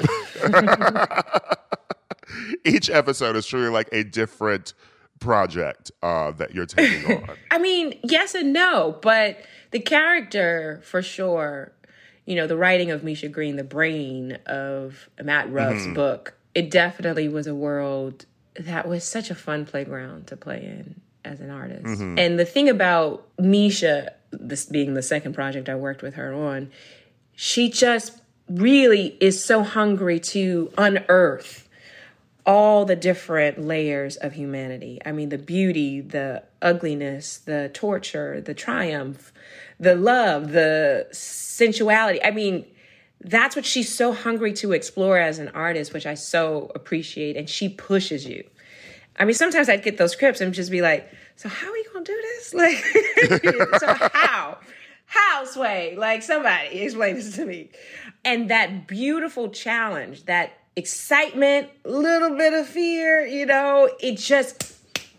Each episode is truly like a different project uh, that you're taking on. I mean, yes and no, but the character, for sure, you know, the writing of Misha Green, the brain of Matt Ruff's mm-hmm. book, it definitely was a world that was such a fun playground to play in as an artist. Mm-hmm. And the thing about Misha, this being the second project I worked with her on, she just really is so hungry to unearth all the different layers of humanity. I mean, the beauty, the ugliness, the torture, the triumph, the love, the sensuality. I mean, that's what she's so hungry to explore as an artist, which I so appreciate. And she pushes you. I mean, sometimes I'd get those scripts and just be like, so how are we going to do this? Like, so how? How, Sway? Like, somebody explain this to me. And that beautiful challenge, that excitement, little bit of fear, you know, it just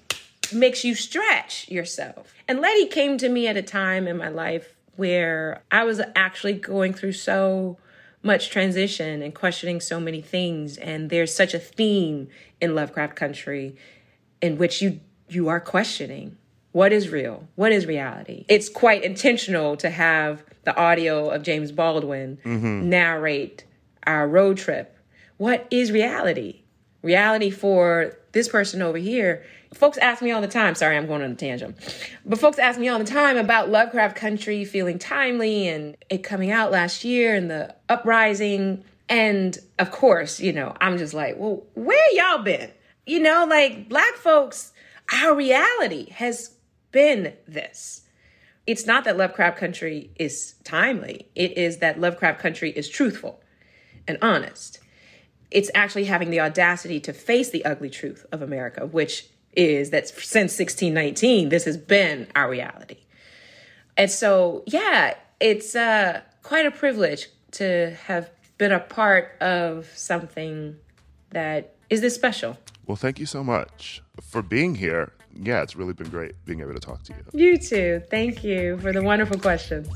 makes you stretch yourself. And Letty came to me at a time in my life where I was actually going through so much transition and questioning so many things. And there's such a theme in Lovecraft Country in which you you are questioning what is real, what is reality. It's quite intentional to have the audio of James Baldwin mm-hmm. narrate our road trip. What is reality? Reality for this person over here. Folks ask me all the time, sorry, I'm going on a tangent, but folks ask me all the time about Lovecraft Country feeling timely and it coming out last year and the uprising. And of course, you know, I'm just like, well, where y'all been? You know, like Black folks, our reality has been this. It's not that Lovecraft Country is timely. It is that Lovecraft Country is truthful and honest. It's actually having the audacity to face the ugly truth of America, which is that since sixteen nineteen, this has been our reality. And so, yeah, it's uh, quite a privilege to have been a part of something that is this special. Well, thank you so much for being here. Yeah, it's really been great being able to talk to you. You too. Thank you for the wonderful questions.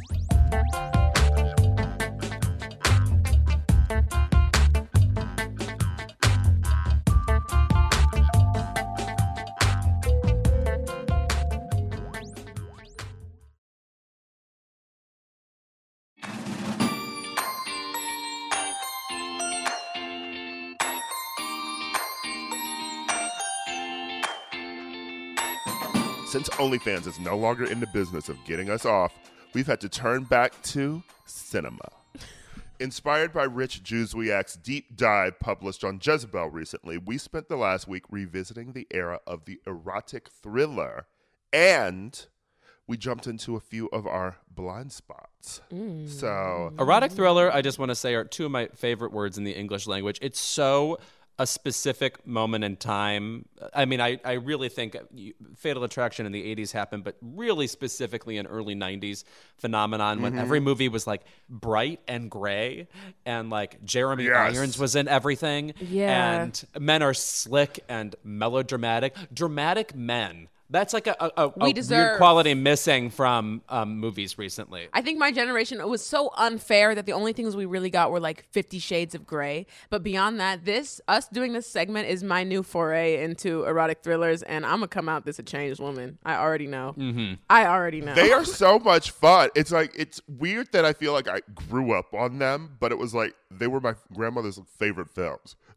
Since OnlyFans is no longer in the business of getting us off, we've had to turn back to cinema. Inspired by Rich Juzwiak's deep dive published on Jezebel recently, we spent the last week revisiting the era of the erotic thriller, and we jumped into a few of our blind spots. Mm. So, erotic thriller, I just want to say, are two of my favorite words in the English language. It's so a specific moment in time. I mean, I, I really think Fatal Attraction in the eighties happened, but really specifically an early nineties phenomenon when mm-hmm. every movie was like bright and gray and like Jeremy yes. Irons was in everything. Yeah. And men are slick and melodramatic. Dramatic men. That's like a, a, a, a weird quality missing from um, movies recently. I think my generation, it was so unfair that the only things we really got were like Fifty Shades of Grey. But beyond that, this, us doing this segment is my new foray into erotic thrillers, and I'm going to come out this a changed woman. I already know. Mm-hmm. I already know. They are so much fun. It's like, it's weird that I feel like I grew up on them, but it was like, they were my grandmother's favorite films.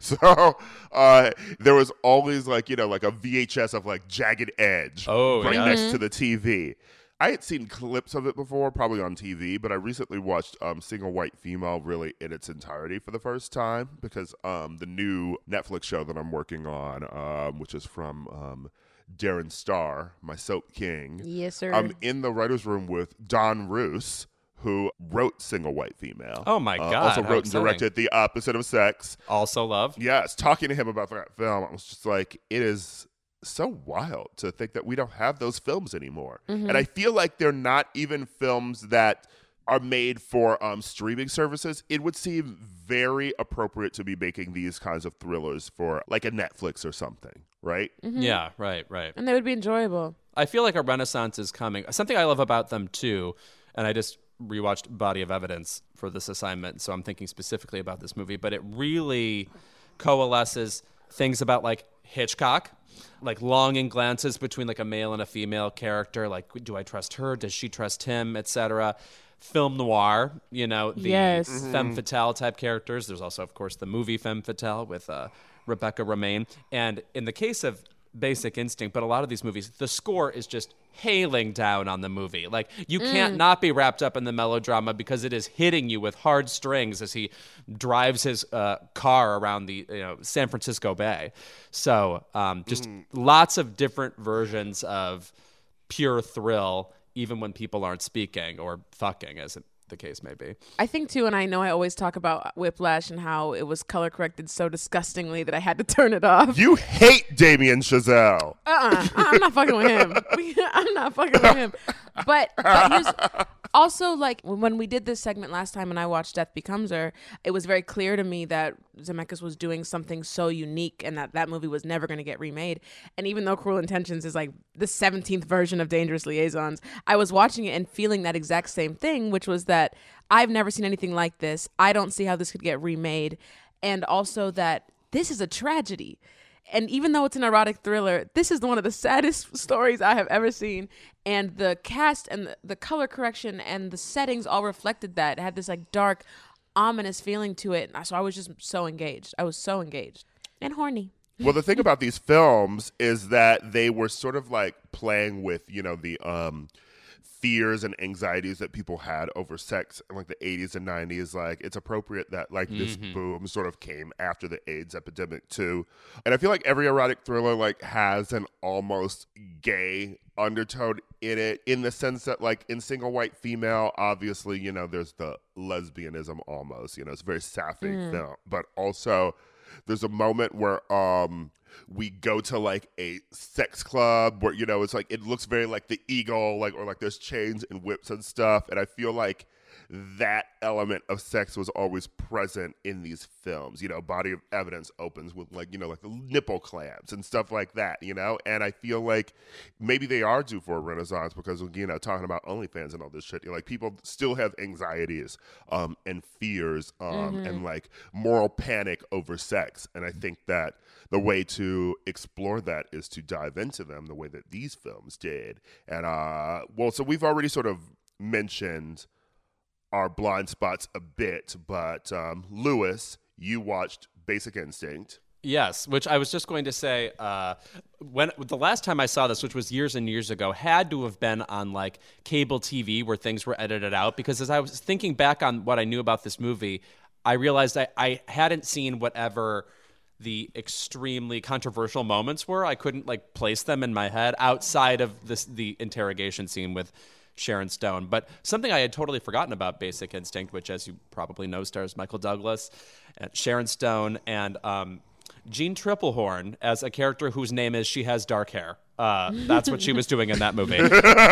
So uh, there was always like, you know, like a V H S of like Jagged Edge Oh, right yeah. next to the T V. I had seen clips of it before, probably on T V, but I recently watched um, Single White Female really in its entirety for the first time because um, the new Netflix show that I'm working on, um, which is from um, Darren Star, my soap king. Yes, sir. I'm in the writer's room with Don Roos, who wrote Single White Female. Oh, my Uh, God, also how wrote and exciting. directed The Opposite of Sex. Also love. Yes, talking to him about that film, I was just like, it is so wild to think that we don't have those films anymore. Mm-hmm. And I feel like they're not even films that are made for um, streaming services. It would seem very appropriate to be making these kinds of thrillers for like a Netflix or something, right? Mm-hmm. Yeah, right, right. And they would be enjoyable. I feel like a renaissance is coming. Something I love about them too, and I just rewatched Body of Evidence for this assignment, so I'm thinking specifically about this movie, but it really coalesces things about like Hitchcock, like longing glances between like a male and a female character, like do I trust her, does she trust him, et cetera. Film noir, you know, the Yes. Mm-hmm. femme fatale type characters. There's also, of course, the movie Femme Fatale with uh, Rebecca Romaine. And in the case of Basic Instinct, but a lot of these movies, the score is just hailing down on the movie. Like, you can't not be wrapped up in the melodrama because it is hitting you with hard strings as he drives his uh, car around the you know San Francisco Bay. So um, just lots of different versions of pure thrill, even when people aren't speaking or fucking, as it, the case may be. I think too, and I know I always talk about Whiplash and how it was color corrected so disgustingly that I had to turn it off. You hate Damien Chazelle. Uh-uh. I'm not fucking with him. I'm not fucking with him. But, but here's also, like, when we did this segment last time and I watched Death Becomes Her, it was very clear to me that Zemeckis was doing something so unique and that that movie was never going to get remade. And even though Cruel Intentions is like the seventeenth version of Dangerous Liaisons, I was watching it and feeling that exact same thing, which was that I've never seen anything like this. I don't see how this could get remade. And also that this is a tragedy. And even though it's an erotic thriller, this is one of the saddest stories I have ever seen. And the cast and the, the color correction and the settings all reflected that. It had this like dark, ominous feeling to it. So I was just so engaged. I was so engaged. And horny. Well, the thing about these films is that they were sort of like playing with, you know, the um, fears and anxieties that people had over sex in like the eighties and nineties. Like, it's appropriate that like this Mm-hmm. boom sort of came after the AIDS epidemic too. And I feel like every erotic thriller like has an almost gay undertone in it, in the sense that like in Single White Female, obviously, you know, there's the lesbianism almost, you know, it's a very sapphic film, but also there's a moment where um we go to like a sex club where, you know, it's like, it looks very like the Eagle, like, or like there's chains and whips and stuff. And I feel like that element of sex was always present in these films. You know, Body of Evidence opens with like, you know, like the nipple clamps and stuff like that, you know? And I feel like maybe they are due for a renaissance because, you know, talking about OnlyFans and all this shit, you know, like people still have anxieties um, and fears um, and like moral panic over sex. And I think that the way to explore that is to dive into them the way that these films did. And, uh, well, so we've already sort of mentioned our blind spots a bit, but um, Lewis, you watched Basic Instinct. Yes, which I was just going to say, uh, when the last time I saw this, which was years and years ago, had to have been on like cable T V where things were edited out. Because as I was thinking back on what I knew about this movie, I realized I, I hadn't seen whatever the extremely controversial moments were. I couldn't like place them in my head outside of this the interrogation scene with Sharon Stone. But something I had totally forgotten about Basic Instinct, which, as you probably know, stars Michael Douglas, and Sharon Stone, and um, Jean Triplehorn as a character whose name is She Has Dark Hair. Uh, that's what she was doing in that movie.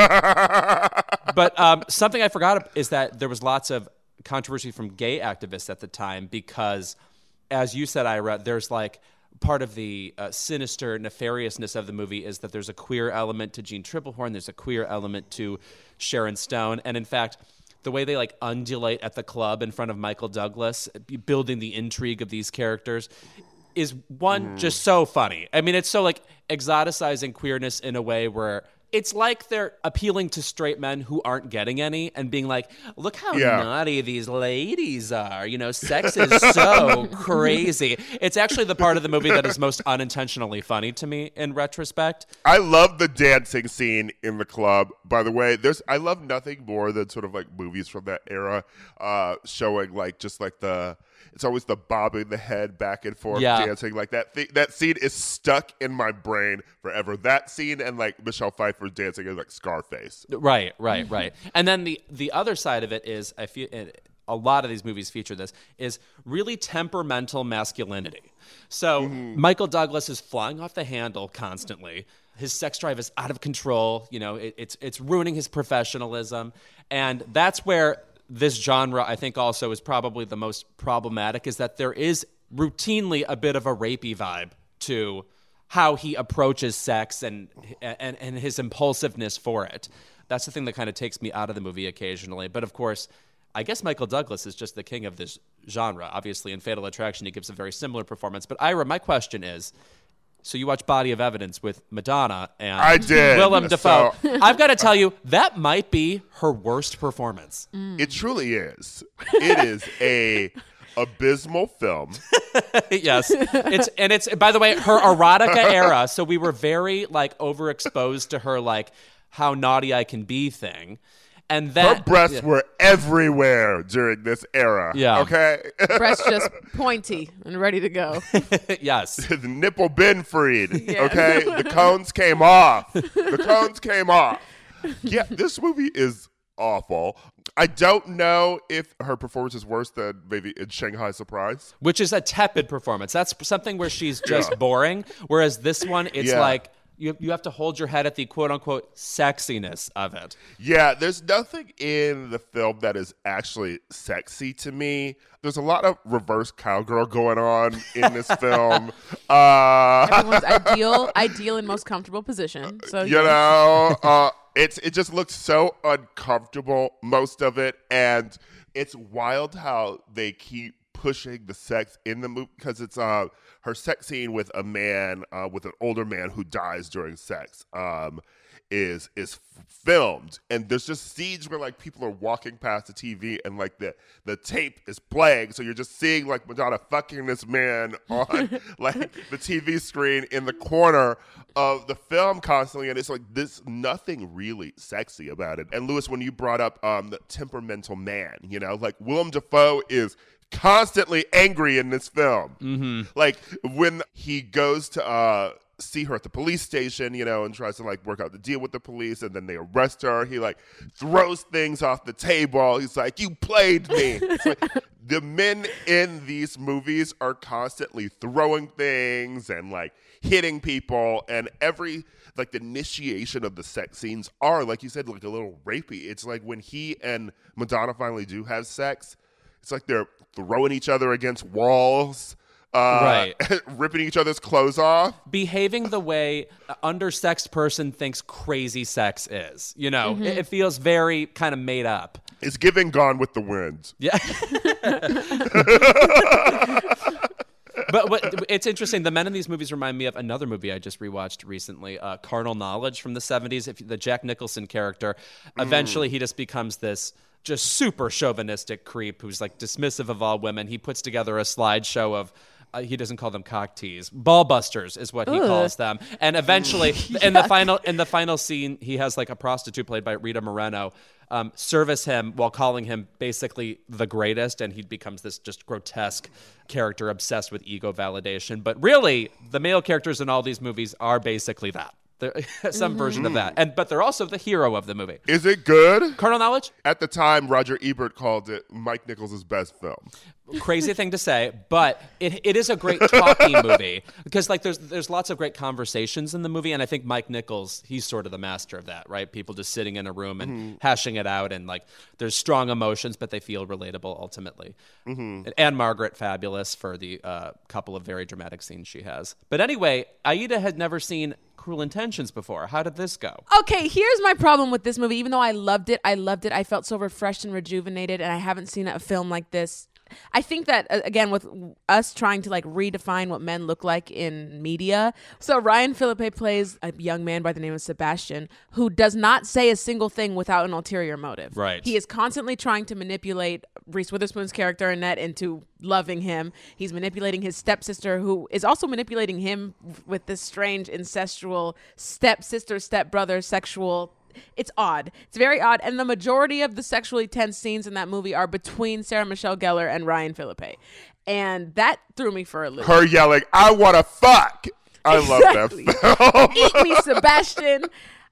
But um, something I forgot is that there was lots of controversy from gay activists at the time because, as you said, Ira, there's like part of the uh, sinister nefariousness of the movie is that there's a queer element to Jean Triplehorn, there's a queer element to Sharon Stone, and in fact, the way they like undulate at the club in front of Michael Douglas, building the intrigue of these characters, is one mm. just so funny. I mean, it's so like exoticizing queerness in a way where it's like they're appealing to straight men who aren't getting any and being like, look how Yeah. naughty these ladies are. You know, sex is so crazy. It's actually the part of the movie that is most unintentionally funny to me in retrospect. I love the dancing scene in the club. By the way, there's I love nothing more than sort of like movies from that era, uh, showing like just like the it's always the bobbing the head back and forth Yeah. dancing like that. Th- that scene is stuck in my brain forever. That scene and like Michelle Pfeiffer dancing in like Scarface. Right, right, right. And then the the other side of it is, I feel it, a lot of these movies feature this, is really temperamental masculinity. So Michael Douglas is flying off the handle constantly. His sex drive is out of control. You know, it, it's it's ruining his professionalism, and that's where this genre, I think, also is probably the most problematic. Is that there is routinely a bit of a rapey vibe to how he approaches sex and and and his impulsiveness for it. That's the thing that kind of takes me out of the movie occasionally. But of course, I guess Michael Douglas is just the king of this genre. Obviously, in Fatal Attraction, he gives a very similar performance. But Ira, my question is, so you watch Body of Evidence with Madonna and I did. Willem Dafoe. So- I've got to tell you, that might be her worst performance. It truly is. It is a abysmal film. Yes, it's and it's by the way her erotica era. So we were very like overexposed to her like how naughty I can be thing, and that Her breasts were everywhere during this era. Yeah. Okay. Breast just pointy and ready to go. yes. The nipple been freed. Okay. The cones came off. The cones came off. Yeah, this movie is awful. I don't know if her performance is worse than maybe in Shanghai Surprise. Which is a tepid performance. That's something where she's just Yeah. boring. Whereas this one, it's Yeah. like you you have to hold your head at the quote unquote sexiness of it. Yeah, there's nothing in the film that is actually sexy to me. There's a lot of reverse cowgirl going on in this film. Uh, Everyone's ideal, ideal and most comfortable position. So you yes. know, uh, it's it just looks so uncomfortable, most of it, and it's wild how they keep pushing the sex in the movie because it's uh her sex scene with a man uh, with an older man who dies during sex um is is f- filmed, and there's just scenes where like people are walking past the T V and like the the tape is playing, so you're just seeing like Madonna fucking this man on like the T V screen in the corner of the film constantly, and it's like this nothing really sexy about it. And Lewis, when you brought up um the temperamental man, you know, like Willem Dafoe is constantly angry in this film. Mm-hmm. Like when he goes to uh see her at the police station, you know, and tries to like work out the deal with the police, and then they arrest her. He like throws things off the table. He's like, "You played me." It's like, the men in these movies are constantly throwing things and like hitting people, and every like the initiation of the sex scenes are, like you said, like a little rapey. It's like when he and Madonna finally do have sex, it's like they're throwing each other against walls. Uh, Right. ripping each other's clothes off. Behaving the way an undersexed person thinks crazy sex is. You know, Mm-hmm. it, it feels very kind of made up. It's giving Gone with the Wind. Yeah. But what, it's interesting. The men in these movies remind me of another movie I just rewatched recently, uh, Carnal Knowledge from the seventies. If the Jack Nicholson character, eventually he just becomes this just super chauvinistic creep who's like dismissive of all women. He puts together a slideshow of, uh, he doesn't call them cock tease, ball busters is what he Ugh. calls them. And eventually, in the final in the final scene, he has like a prostitute played by Rita Moreno um, service him while calling him basically the greatest, and he becomes this just grotesque character obsessed with ego validation. But really, the male characters in all these movies are basically that. They're some version of that. And but they're also the hero of the movie. Is it good? Carnal Knowledge? At the time, Roger Ebert called it Mike Nichols' best film. Crazy thing to say, but it it is a great talking movie because like there's there's lots of great conversations in the movie, and I think Mike Nichols, he's sort of the master of that, right? People just sitting in a room and Mm-hmm. hashing it out, and like there's strong emotions, but they feel relatable ultimately. Mm-hmm. And, and Margaret fabulous for the uh, couple of very dramatic scenes she has. But anyway, Aida had never seen Cruel Intentions before. How did this go? Okay, here's my problem with this movie. Even though I loved it, I loved it. I felt so refreshed and rejuvenated, and I haven't seen a film like this I think that, uh, again, with us trying to like redefine what men look like in media. So Ryan Philippe plays a young man by the name of Sebastian who does not say a single thing without an ulterior motive. Right. He is constantly trying to manipulate Reese Witherspoon's character Annette into loving him. He's manipulating his stepsister, who is also manipulating him with this strange incestual stepsister, stepbrother, sexual. It's odd. It's very odd. And the majority of the sexually tense scenes in that movie are between Sarah Michelle Gellar and Ryan Philippe. And that threw me for a loop. Her yelling, "I want to fuck." I Exactly. love that film. Eat me, Sebastian.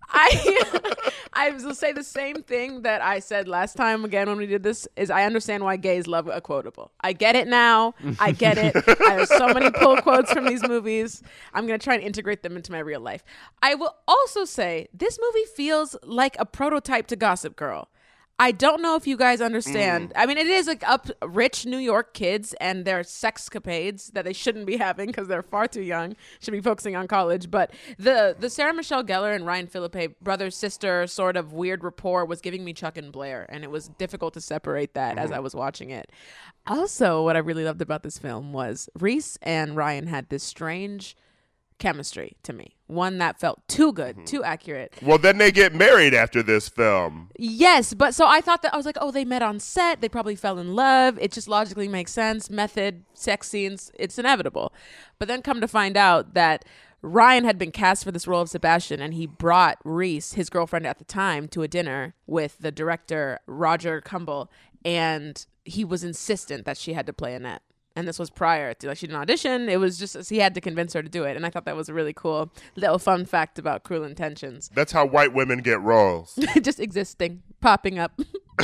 I I will say the same thing that I said last time again when we did this is I understand why gays love a quotable. I get it now. I get it. I have so many pull quotes from these movies. I'm going to try and integrate them into my real life. I will also say this movie feels like a prototype to Gossip Girl. I don't know if you guys understand. Mm. I mean, it is like up rich New York kids and their sexcapades that they shouldn't be having because they're far too young. Should be focusing on college. But the the Sarah Michelle Gellar and Ryan Philippe brother sister sort of weird rapport was giving me Chuck and Blair, and it was difficult to separate that mm. as I was watching it. Also, what I really loved about this film was Reese and Ryan had this strange chemistry to me. One that felt too good, mm-hmm. too accurate. Well, then they get married after this film. Yes, but so I thought that I was like, oh, they met on set. They probably fell in love. It just logically makes sense. Method, sex scenes, it's inevitable. But then come to find out that Ryan had been cast for this role of Sebastian, and he brought Reese, his girlfriend at the time, to a dinner with the director, Roger Cumble, and he was insistent that she had to play Annette. And this was prior to, like, she didn't audition. It was just, he had to convince her to do it. And I thought that was a really cool little fun fact about Cruel Intentions. That's how white women get roles. Just existing, popping up.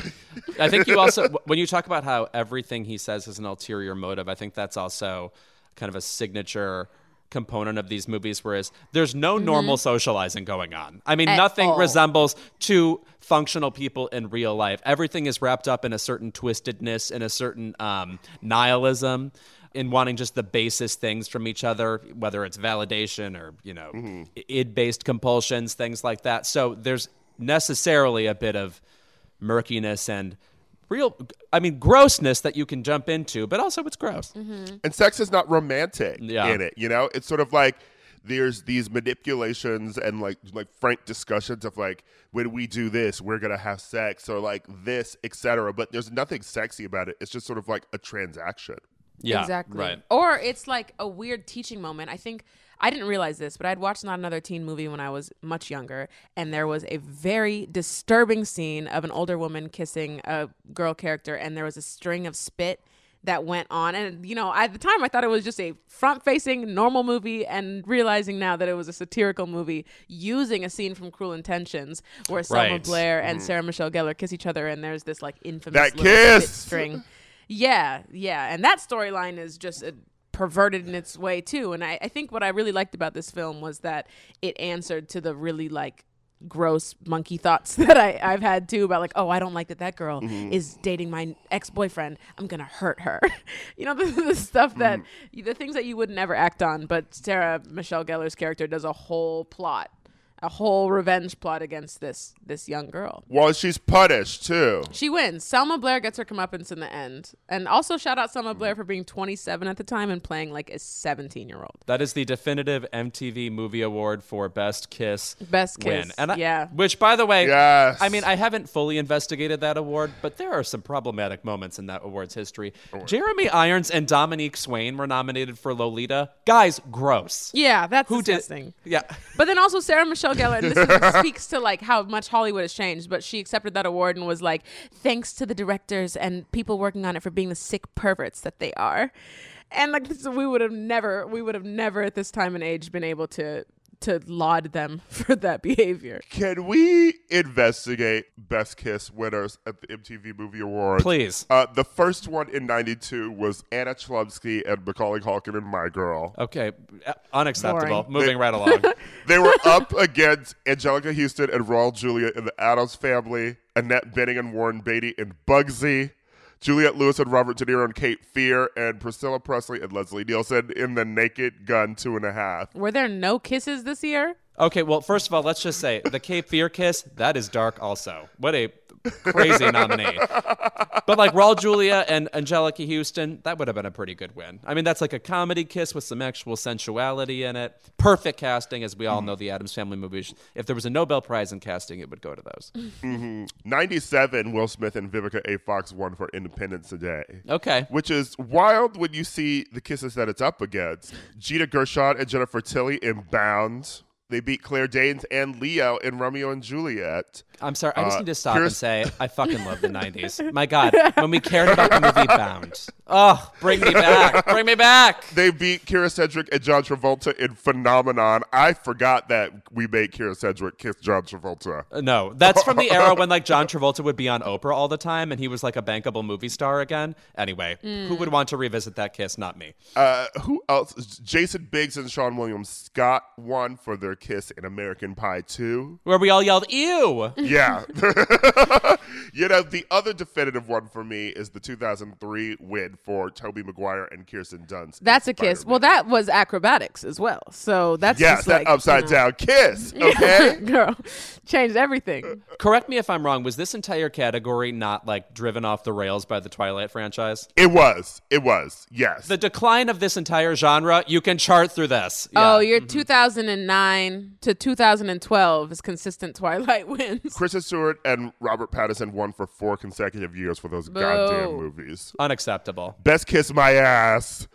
I think you also, when you talk about how everything he says is an ulterior motive, I think that's also kind of a signature component of these movies, whereas there's no mm-hmm. normal socializing going on. I mean, At nothing all. resembles two functional people in real life. Everything is wrapped up in a certain twistedness, in a certain um, nihilism, in wanting just the basest things from each other, whether it's validation or, you know, mm-hmm. id-based compulsions, things like that. So there's necessarily a bit of murkiness and real, I mean, grossness that you can jump into, but also it's gross. Mm-hmm. And sex is not romantic yeah. in it, you know? It's sort of like there's these manipulations and like like frank discussions of like, when we do this, we're going to have sex or like this, et cetera. But there's nothing sexy about it. It's just sort of like a transaction. Yeah, exactly. Right. Or it's like a weird teaching moment. I think I didn't realize this, but I'd watched Not Another Teen Movie when I was much younger, and there was a very disturbing scene of an older woman kissing a girl character, and there was a string of spit that went on. And, you know, at the time I thought it was just a front-facing normal movie, and realizing now that it was a satirical movie using a scene from Cruel Intentions where Selma right. Blair and mm. Sarah Michelle Gellar kiss each other, and there's this like infamous that little kiss! spit string. Yeah, yeah. And that storyline is just a perverted in its way too. And I, I think what I really liked about this film was that it answered to the really like gross monkey thoughts that I, I've had too about like, oh, I don't like that that girl mm-hmm. is dating my ex-boyfriend. I'm going to hurt her. You know, the, the stuff that, mm. the things that you would never act on. But Sarah Michelle Gellar's character does a whole plot. A whole revenge plot against this this young girl. Well, she's punished, too. She wins. Selma Blair gets her comeuppance in the end. And also shout out Selma Blair for being twenty-seven at the time and playing like a seventeen-year-old. That is the definitive M T V Movie Award for Best Kiss Best Kiss, win. And I, yeah. Which, by the way, yes. I mean, I haven't fully investigated that award, but there are some problematic moments in that award's history. Jeremy Irons and Dominique Swain were nominated for Lolita. Guys, gross. Yeah, that's Who disgusting. Did, yeah. But then also Sarah Michelle Gellar, and this is, speaks to like how much Hollywood has changed, but she accepted that award and was like, thanks to the directors and people working on it for being the sick perverts that they are. And like this, we would have never, we would have never at this time and age been able to to laud them for that behavior. Can we investigate Best Kiss winners at the M T V Movie Awards? Please. Uh, the first one in ninety-two was Anna Chlumsky and Macaulay Culkin in My Girl. Okay. Uh, unacceptable. Boring. Moving They- right along. They were up against Angelica Houston and Raul Julia in The Addams Family, Annette Bening and Warren Beatty in Bugsy, Juliette Lewis and Robert De Niro and Cape Fear, and Priscilla Presley and Leslie Nielsen in The Naked Gun Two and a Half. Were there no kisses this year? Okay, well, first of all, let's just say the Cape Fear kiss, that is dark also. What a crazy nominee. But like Raul Julia and Angelica Houston, that would have been a pretty good win. I mean, that's like a comedy kiss with some actual sensuality in it. Perfect casting, as we all know the Addams Family movies. If there was a Nobel Prize in casting, it would go to those. Mm-hmm. ninety-seven, Will Smith and Vivica A. Fox won for Independence Day. Okay. Which is wild when you see the kisses that it's up against. Gina Gershon and Jennifer Tilly in Bound. They beat Claire Danes and Leo in Romeo and Juliet. I'm sorry, I just Uh, need to stop Kira- and say I fucking love the nineties. My God, when we cared about the movie Bound. Oh, bring me back. Bring me back. They beat Kira Sedgwick and John Travolta in Phenomenon. I forgot that we made Kira Sedgwick kiss John Travolta. Uh, No, that's from the era when like John Travolta would be on Oprah all the time and he was like a bankable movie star again. Anyway, who would want to revisit that kiss? Not me. Uh, who else? Jason Biggs and Sean William Scott won for their kiss in American Pie two. Where we all yelled, ew. Yeah. You know, the other definitive one for me is the two thousand three win for Tobey Maguire and Kirsten Dunst. That's a kiss. Spider-Man. Well, that was acrobatics as well. So that's Yes, just that like, upside you know, down kiss, okay? girl, changed everything. Correct me if I'm wrong. Was this entire category not like driven off the rails by the Twilight franchise? It was. It was. Yes. The decline of this entire genre, you can chart through this. Oh, Yeah. your two thousand nine to two thousand twelve is consistent Twilight wins. Kristen Stewart and Robert Pattinson won for four consecutive years for those Boo. goddamn movies. Unacceptable. Best Kiss My Ass.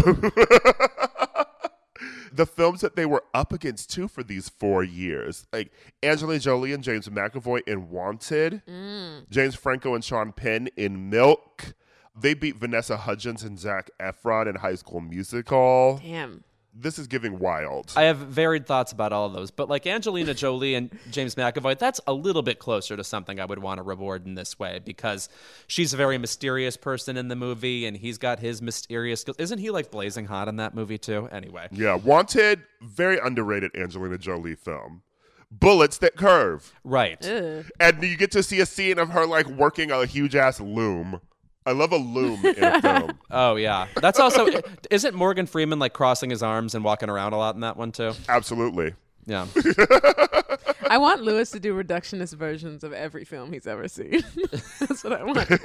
The films that they were up against too for these four years, like Angelina Jolie and James McAvoy in Wanted, James Franco and Sean Penn in Milk. They beat Vanessa Hudgens and Zac Efron in High School Musical. Damn. This is giving wild. I have varied thoughts about all of those, but like Angelina Jolie and James McAvoy, that's a little bit closer to something I would want to reward in this way because she's a very mysterious person in the movie and he's got his mysterious skills. Isn't he like blazing hot in that movie too? Anyway. Yeah, Wanted, very underrated Angelina Jolie film. Bullets That Curve. Right. Ugh. And you get to see a scene of her like working a huge ass loom. I love a loom in a film. Oh, yeah. That's also, isn't Morgan Freeman like crossing his arms and walking around a lot in that one too? Absolutely. Yeah. I want Lewis to do reductionist versions of every film he's ever seen. That's what I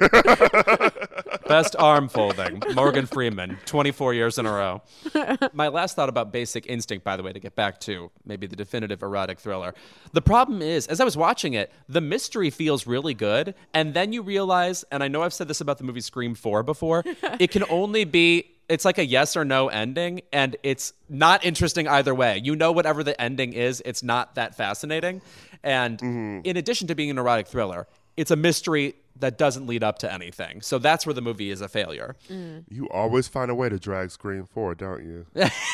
want. Best arm folding, Morgan Freeman, twenty-four years in a row. My last thought about Basic Instinct, by the way, to get back to maybe the definitive erotic thriller. The problem is, as I was watching it, the mystery feels really good, and then you realize, and I know I've said this about the movie Scream four before, it can only be, it's like a yes or no ending, and it's not interesting either way. You know whatever the ending is, it's not that fascinating. And in addition to being an erotic thriller, it's a mystery that doesn't lead up to anything. So that's where the movie is a failure. You always find a way to drag Scream four, don't you?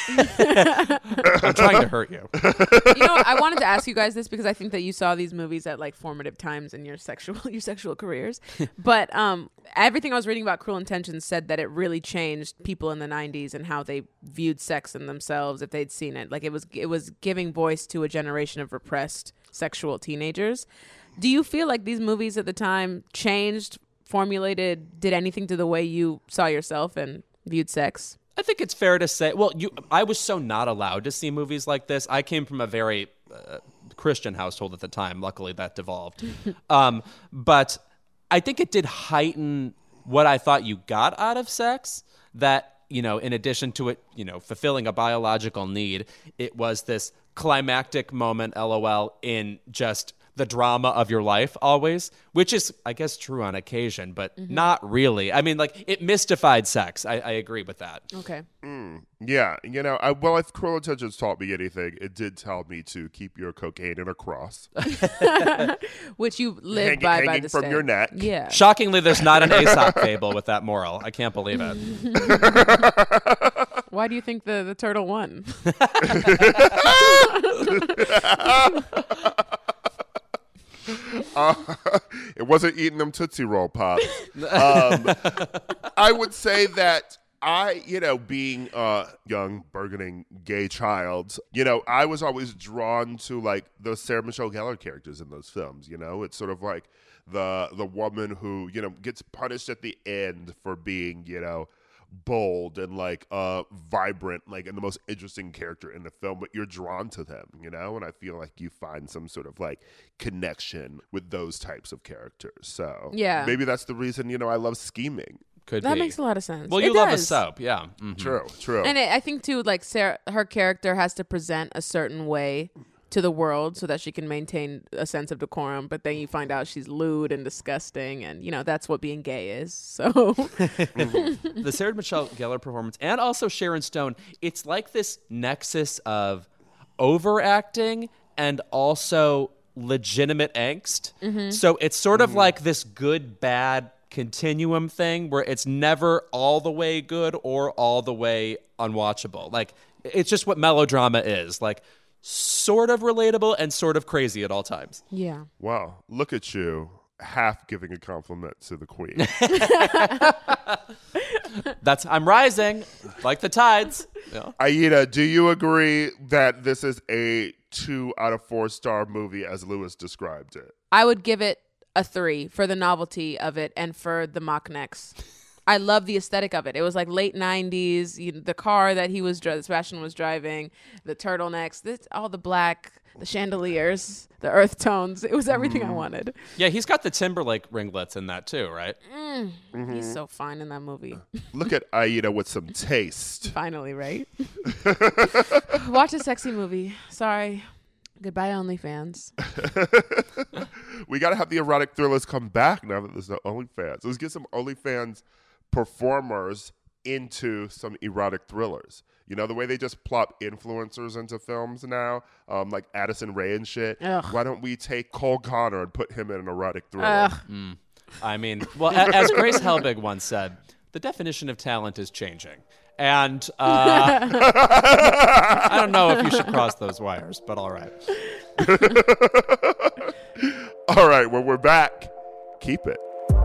I'm trying to hurt you. You know, I wanted to ask you guys this because I think that you saw these movies at like formative times in your sexual your sexual careers. But um, everything I was reading about Cruel Intentions said that it really changed people in the nineties and how they viewed sex in themselves if they'd seen it. Like it was it was giving voice to a generation of repressed sexual teenagers. Do you feel like these movies at the time changed, formulated, did anything to the way you saw yourself and viewed sex? I think it's fair to say, well, you, I was so not allowed to see movies like this. I came from a very uh, Christian household at the time. Luckily, that devolved. um, but I think it did heighten what I thought you got out of sex, that, you know, in addition to it, you know, fulfilling a biological need, it was this climactic moment, LOL, in just the drama of your life always, which is, I guess, true on occasion, but mm-hmm. not really. I mean, like, it mystified sex. I, I agree with that. Okay. Mm, yeah, you know, I, well, if Cruel Intentions taught me anything, it did tell me to keep your cocaine in a cross. Which you live Hang, by hanging by the from stand. your neck. Yeah. Shockingly, there's not an Aesop fable with that moral. I can't believe it. Why do you think the, the turtle won? Uh, it wasn't eating them Tootsie Roll Pops. Um, I would say that I, you know, being a young, burgeoning gay child, you know, I was always drawn to, like, the Sarah Michelle Gellar characters in those films, you know? It's sort of like the the woman who, you know, gets punished at the end for being, you know, bold and like uh vibrant, like and the most interesting character in the film, but you're drawn to them, you know? And I feel like you find some sort of like connection with those types of characters. So Yeah. maybe that's the reason, you know, I love Scheming. Could That be. makes a lot of sense. Well, It you love a does. soap, yeah. Mhm. True, true. And it, I think too, like Sarah, her character has to present a certain way to the world so that she can maintain a sense of decorum. But then you find out she's lewd and disgusting, and you know that's what being gay is. So The Sarah Michelle Gellar performance, and also Sharon Stone, it's like this nexus of overacting and also legitimate angst. So it's sort of like this good bad continuum thing where it's never all the way good or all the way unwatchable. Like it's just what melodrama is. Like sort of relatable and sort of crazy at all times. yeah, Wow, look at you, half giving a compliment to the queen. That's I'm rising like the tides. Yeah. Aida, do you agree that this is a two out of four star movie as Lewis described it? I would give it a three for the novelty of it and for the mock necks. I love the aesthetic of it. It was like late nineties, you know, the car that he was, dri- Sebastian was driving, the turtlenecks, this, all the black, the chandeliers, the earth tones. It was everything I wanted. Yeah, he's got the Timberlake ringlets in that too, right? He's so fine in that movie. Look at Aida with some taste. Finally, right? Watch a sexy movie. Sorry. Goodbye, OnlyFans. We got to have the erotic thrillers come back now that there's no OnlyFans. Let's get some OnlyFans performers into some erotic thrillers. You know, the way they just plop influencers into films now, um, like Addison Rae and shit. Ugh. Why don't we take Cole Connor and put him in an erotic thriller? Ugh. I mean, well, a- as Grace Helbig once said, the definition of talent is changing. And uh, I don't know if you should cross those wires, but all right. All right, when we're back, keep it.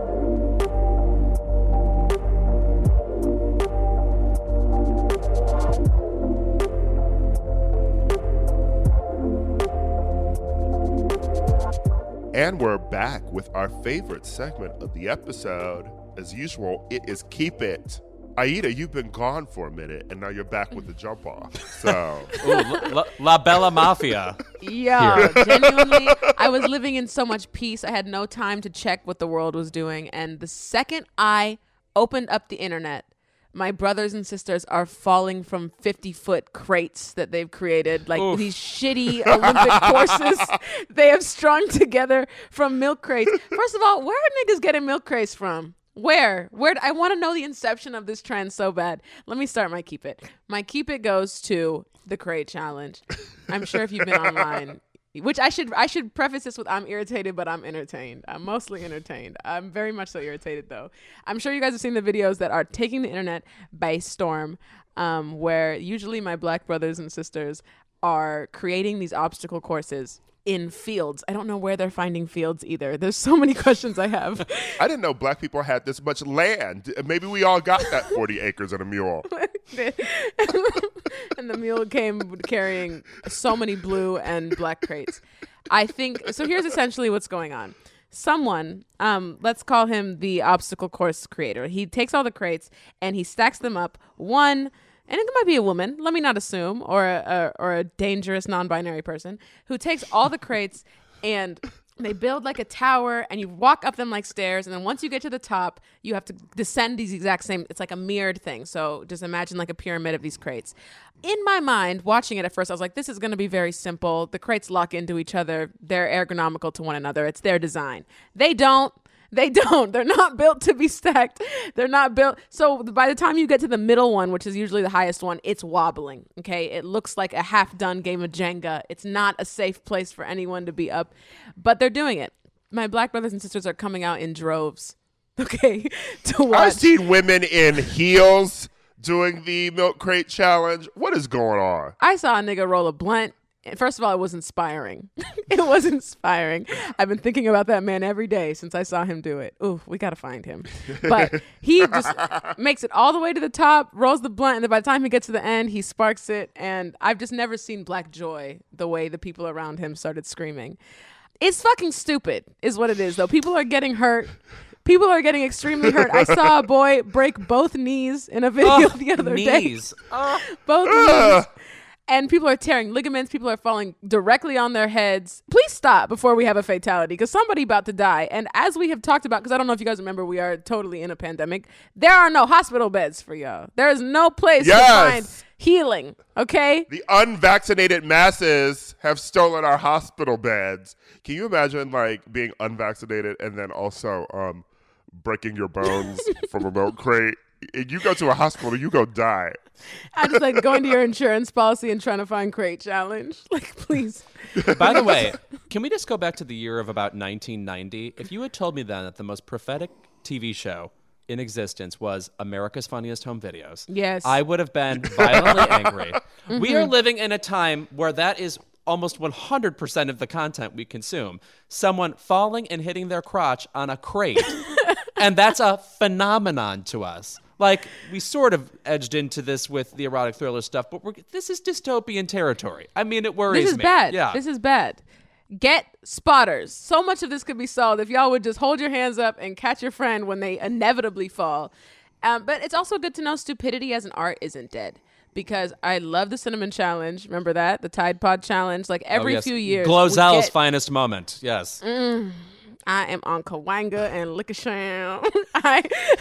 And we're back with our favorite segment of the episode. As usual, it is Keep It. Aida, you've been gone for a minute, and now you're back with the jump off. So, Ooh, la, la, La Bella Mafia. Yeah, genuinely, I was living in so much peace. I had no time to check what the world was doing. And the second I opened up the internet, my brothers and sisters are falling from fifty-foot crates that they've created, like Oof. these shitty Olympic courses they have strung together from milk crates. First of all, where are niggas getting milk crates from? Where? Where? I want to know the inception of this trend so bad. Let me start my Keep It. My Keep It goes to the Crate Challenge. I'm sure if you've been online, which I should I should preface this with I'm irritated, but I'm entertained. I'm mostly entertained. I'm very much so irritated, though. I'm sure you guys have seen the videos that are taking the internet by storm, um, where usually my black brothers and sisters are creating these obstacle courses in fields. I don't know where they're finding fields either. There's so many questions I have. I didn't know black people had this much land. Maybe we all got that forty acres and a mule. And the mule came carrying so many blue and black crates. I think, so here's essentially what's going on. Someone, um, let's call him the obstacle course creator. He takes all the crates and he stacks them up one, and it might be a woman, let me not assume, or a, a, or a dangerous non-binary person, who takes all the crates and they build like a tower and you walk up them like stairs. And then once you get to the top, you have to descend these exact same, it's like a mirrored thing. So just imagine like a pyramid of these crates. In my mind, watching it at first, I was like, this is going to be very simple. The crates lock into each other. They're ergonomical to one another. It's their design. They don't. They don't. They're not built to be stacked. They're not built. So by the time you get to the middle one, which is usually the highest one, it's wobbling. Okay. It looks like a half done game of Jenga. It's not a safe place for anyone to be up, but they're doing it. My black brothers and sisters are coming out in droves. Okay. To watch. I've seen women in heels doing the milk crate challenge. What is going on? I saw a nigga roll a blunt. First of all, it was inspiring. It was inspiring. I've been thinking about that man every day since I saw him do it. Ooh, we got to find him. But he just makes it all the way to the top, rolls the blunt, and then by the time he gets to the end, he sparks it. And I've just never seen black joy the way the people around him started screaming. It's fucking stupid is what it is, though. People are getting hurt. People are getting extremely hurt. I saw a boy break both knees in a video Oh, the other knees. day. Oh. Both knees. And people are tearing ligaments. People are falling directly on their heads. Please stop before we have a fatality, because somebody about to die. And as we have talked about, because I don't know if you guys remember, we are totally in a pandemic. There are no hospital beds for y'all. There is no place Yes. to find healing. Okay. The unvaccinated masses have stolen our hospital beds. Can you imagine like being unvaccinated and then also um, breaking your bones from a milk crate? If you go to a hospital, you go die. I just like going to your insurance policy and trying to find crate challenge. Like, please. By the way, can we just go back to the year of about nineteen ninety? If you had told me then that the most prophetic T V show in existence was America's Funniest Home Videos, Yes. I would have been violently angry. We are living in a time where that is almost one hundred percent of the content we consume. Someone falling and hitting their crotch on a crate. And that's a phenomenon to us. Like, we sort of edged into this with the erotic thriller stuff, but we're, this is dystopian territory. I mean, it worries me. This is bad. Yeah. This is bad. Get spotters. So much of this could be solved if y'all would just hold your hands up and catch your friend when they inevitably fall. Um, but it's also good to know stupidity as an art isn't dead. Because I love the Cinnamon Challenge. Remember that? The Tide Pod Challenge. Like every Oh, yes. few years. Glozell's we get- finest moment. Yes. I am on Kawanga and Lickasham. I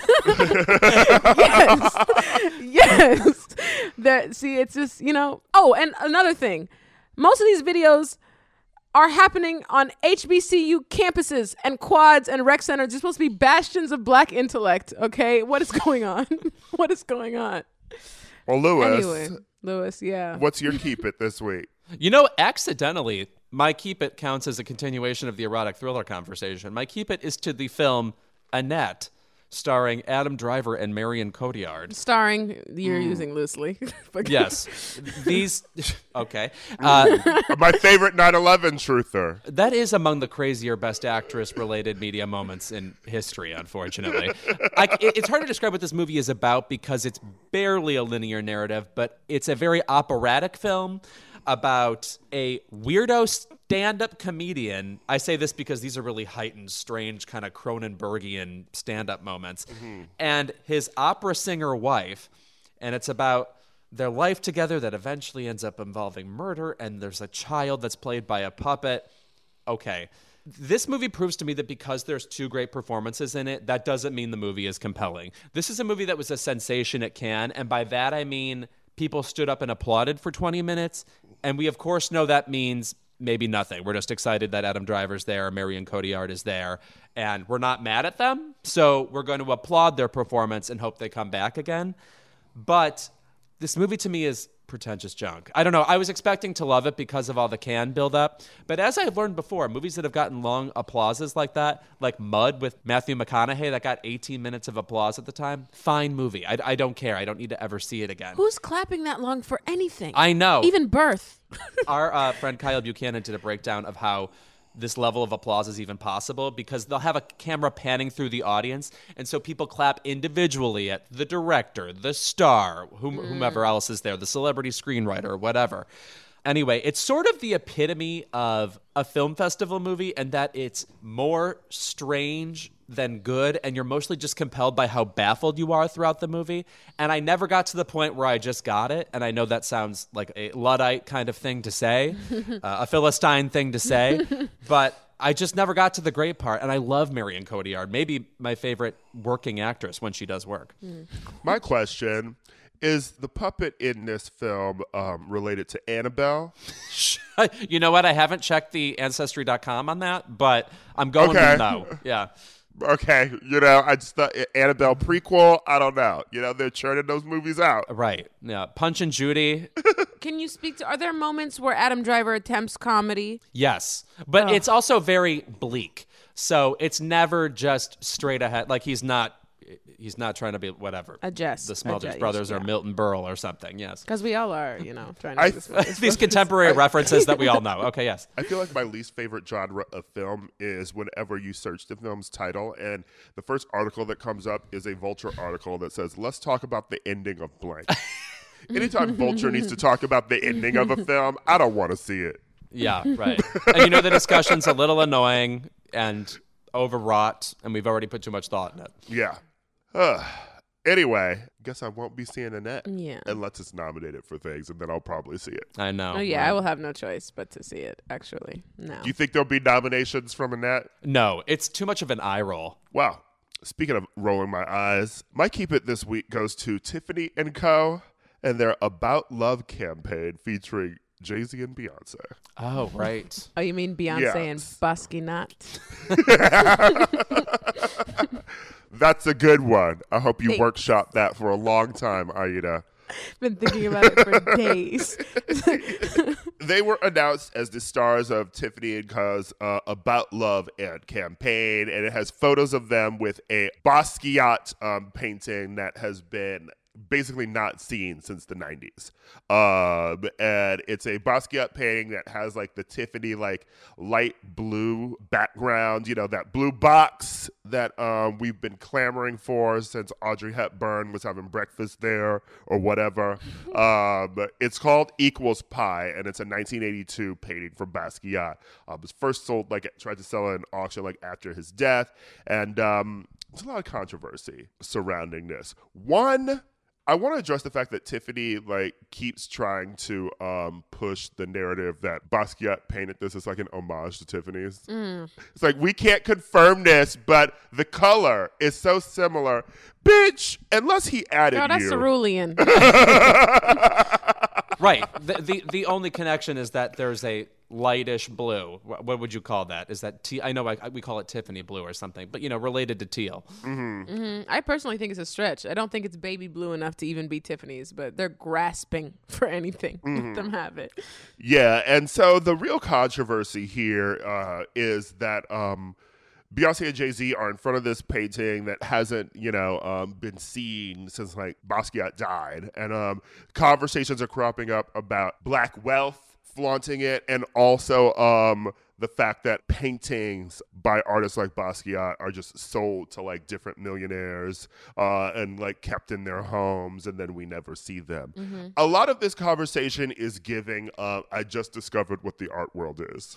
yes, yes. That see, it's just you know. Oh, and another thing, most of these videos are happening on H B C U campuses and quads and rec centers. They're supposed to be bastions of black intellect. Okay, what is going on? What is going on? Well, Lewis, Anyway, Lewis, yeah. what's your keep it this week? You know, accidentally, my keep it counts as a continuation of the erotic thriller conversation. My keep it is to the film Annette, starring Adam Driver and Marion Cotillard. Starring, you're using loosely. But- Yes. These, okay. Uh, My favorite nine eleven truther. that is among the crazier best actress related media moments in history, unfortunately. I, it- it's hard to describe what this movie is about because it's barely a linear narrative, but it's a very operatic film about a weirdo stand-up comedian. I say this because these are really heightened, strange, kind of Cronenbergian stand-up moments. And his opera singer wife, and it's about their life together that eventually ends up involving murder, and there's a child that's played by a puppet. Okay. This movie proves to me that because there's two great performances in it, that doesn't mean the movie is compelling. This is a movie that was a sensation at Cannes, and by that I mean people stood up and applauded for twenty minutes, and we of course know that means maybe nothing. We're just excited that Adam Driver's there, Marion Cotillard is there, and we're not mad at them, so we're going to applaud their performance and hope they come back again. But this movie to me is pretentious junk. I don't know. I was expecting to love it because of all the Cannes buildup. But as I've learned before, movies that have gotten long applauses like that, like Mud with Matthew McConaughey that got eighteen minutes of applause at the time, fine movie. I, I don't care. I don't need to ever see it again. Who's clapping that long for anything? I know. Even birth. Our uh, friend Kyle Buchanan did a breakdown of how this level of applause is even possible because they'll have a camera panning through the audience, and so people clap individually at the director, the star, whom, Mm. whomever else is there, the celebrity screenwriter, whatever. Anyway, it's sort of the epitome of a film festival movie, and that it's more strange than good, and you're mostly just compelled by how baffled you are throughout the movie. And I never got to the point where I just got it, and I know that sounds like a Luddite kind of thing to say, uh, a Philistine thing to say, but I just never got to the great part, and I love Marion Cotillard, maybe my favorite working actress when she does work. My question is, the puppet in this film um, related to Annabelle? You know what? I haven't checked the Ancestry dot com on that, but I'm going Okay. with no. Yeah. Okay, you know, I just thought Annabelle prequel, I don't know. You know, they're churning those movies out. Right. Yeah. Punch and Judy. Can you speak to, are there moments where Adam Driver attempts comedy? Yes. But it's also very bleak. So it's never just straight ahead. Like he's not he's not trying to be whatever. A jest. The Smulders A jest, Brothers or yeah. Milton Berle or something. Yes. Because we all are, you know, trying to I- make this fun. These contemporary references that we all know. Okay, yes. I feel like my least favorite genre of film is whenever you search the film's title and the first article that comes up is a Vulture article that says, let's talk about the ending of blank. Anytime Vulture needs to talk about the ending of a film, I don't want to see it. Yeah, right. And you know the discussion's a little annoying and overwrought, and we've already put too much thought in it. Yeah. Uh, anyway, guess I won't be seeing Annette Yeah. unless it's nominated for things, and then I'll probably see it. I know. Oh yeah, right? I will have no choice but to see it. Actually, no. Do you think there'll be nominations from Annette? No, it's too much of an eye roll. Wow. Speaking of rolling my eyes, my Keep It this week goes to Tiffany and Co. and their About Love campaign featuring Jay-Z and Beyonce. Oh, right. Oh, you mean Beyonce and Yes. Basquiat? That's a good one. I hope you Thanks. workshop that for a long time, Aida. Been thinking about it for days. They were announced as the stars of Tiffany and Co.'s uh, About Love ad campaign, and it has photos of them with a Basquiat um, painting that has been basically not seen since the nineties. Um, and it's a Basquiat painting that has like the Tiffany like light blue background, you know, that blue box that um, we've been clamoring for since Audrey Hepburn was having breakfast there or whatever. um, it's called Equals Pie, and it's a nineteen eighty-two painting from Basquiat. Um, it was first sold, like, tried to sell it at an auction like after his death, and um, there's a lot of controversy surrounding this. One, I want to address the fact that Tiffany like keeps trying to um, push the narrative that Basquiat painted this as like an homage to Tiffany's. Mm. It's like, we can't confirm this, but the color is so similar. Bitch, unless he added Oh, that's you. cerulean. Right. The, the the only connection is that there's a lightish blue. What, what would you call that? Is that te- I know I, we call it Tiffany blue or something, but you know, related to teal. Mm-hmm. I personally think it's a stretch. I don't think it's baby blue enough to even be Tiffany's, but they're grasping for anything. Mm-hmm. Let them have it. Yeah, and so the real controversy here uh, is that um, Beyonce and Jay-Z are in front of this painting that hasn't, you know, um, been seen since like Basquiat died, and um, conversations are cropping up about Black wealth, flaunting it, and also um, the fact that paintings by artists like Basquiat are just sold to like different millionaires uh, and like kept in their homes, and then we never see them. Mm-hmm. A lot of this conversation is giving, uh, I just discovered what the art world is.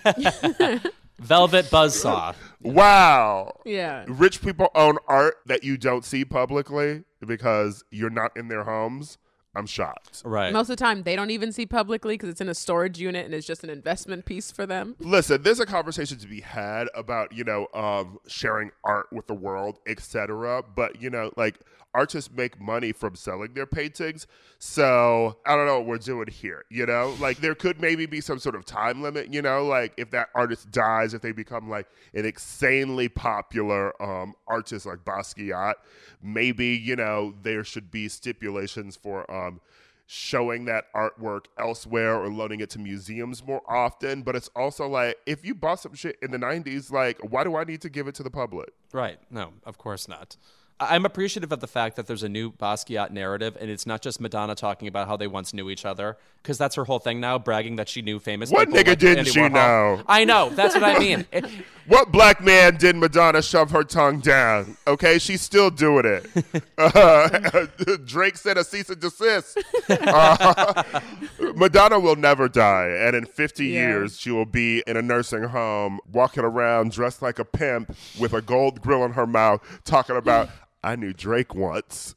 Velvet buzzsaw. Wow. Yeah. Rich people own art that you don't see publicly because you're not in their homes. I'm shocked. Right. Most of the time, they don't even see publicly because it's in a storage unit and it's just an investment piece for them. Listen, there's a conversation to be had about, you know, um, sharing art with the world, et cetera. But, you know, like, artists make money from selling their paintings. So I don't know what we're doing here, you know? Like, there could maybe be some sort of time limit, you know? Like, if that artist dies, if they become, like, an insanely popular um, artist like Basquiat, maybe, you know, there should be stipulations for um, showing that artwork elsewhere or loaning it to museums more often. But it's also like, if you bought some shit in the nineties, like, why do I need to give it to the public? Right. No, of course not. I- I'm appreciative of the fact that there's a new Basquiat narrative, and it's not just Madonna talking about how they once knew each other, because that's her whole thing now, bragging that she knew famous What people. nigga like didn't Andy she Warhol. know? I know. That's what I mean. It- What black man did Madonna shove her tongue down? Okay, she's still doing it. Uh, Drake sent a cease and desist. Uh, Madonna will never die, and in fifty Yeah. years, she will be in a nursing home, walking around dressed like a pimp with a gold grill in her mouth, talking about, I knew Drake once.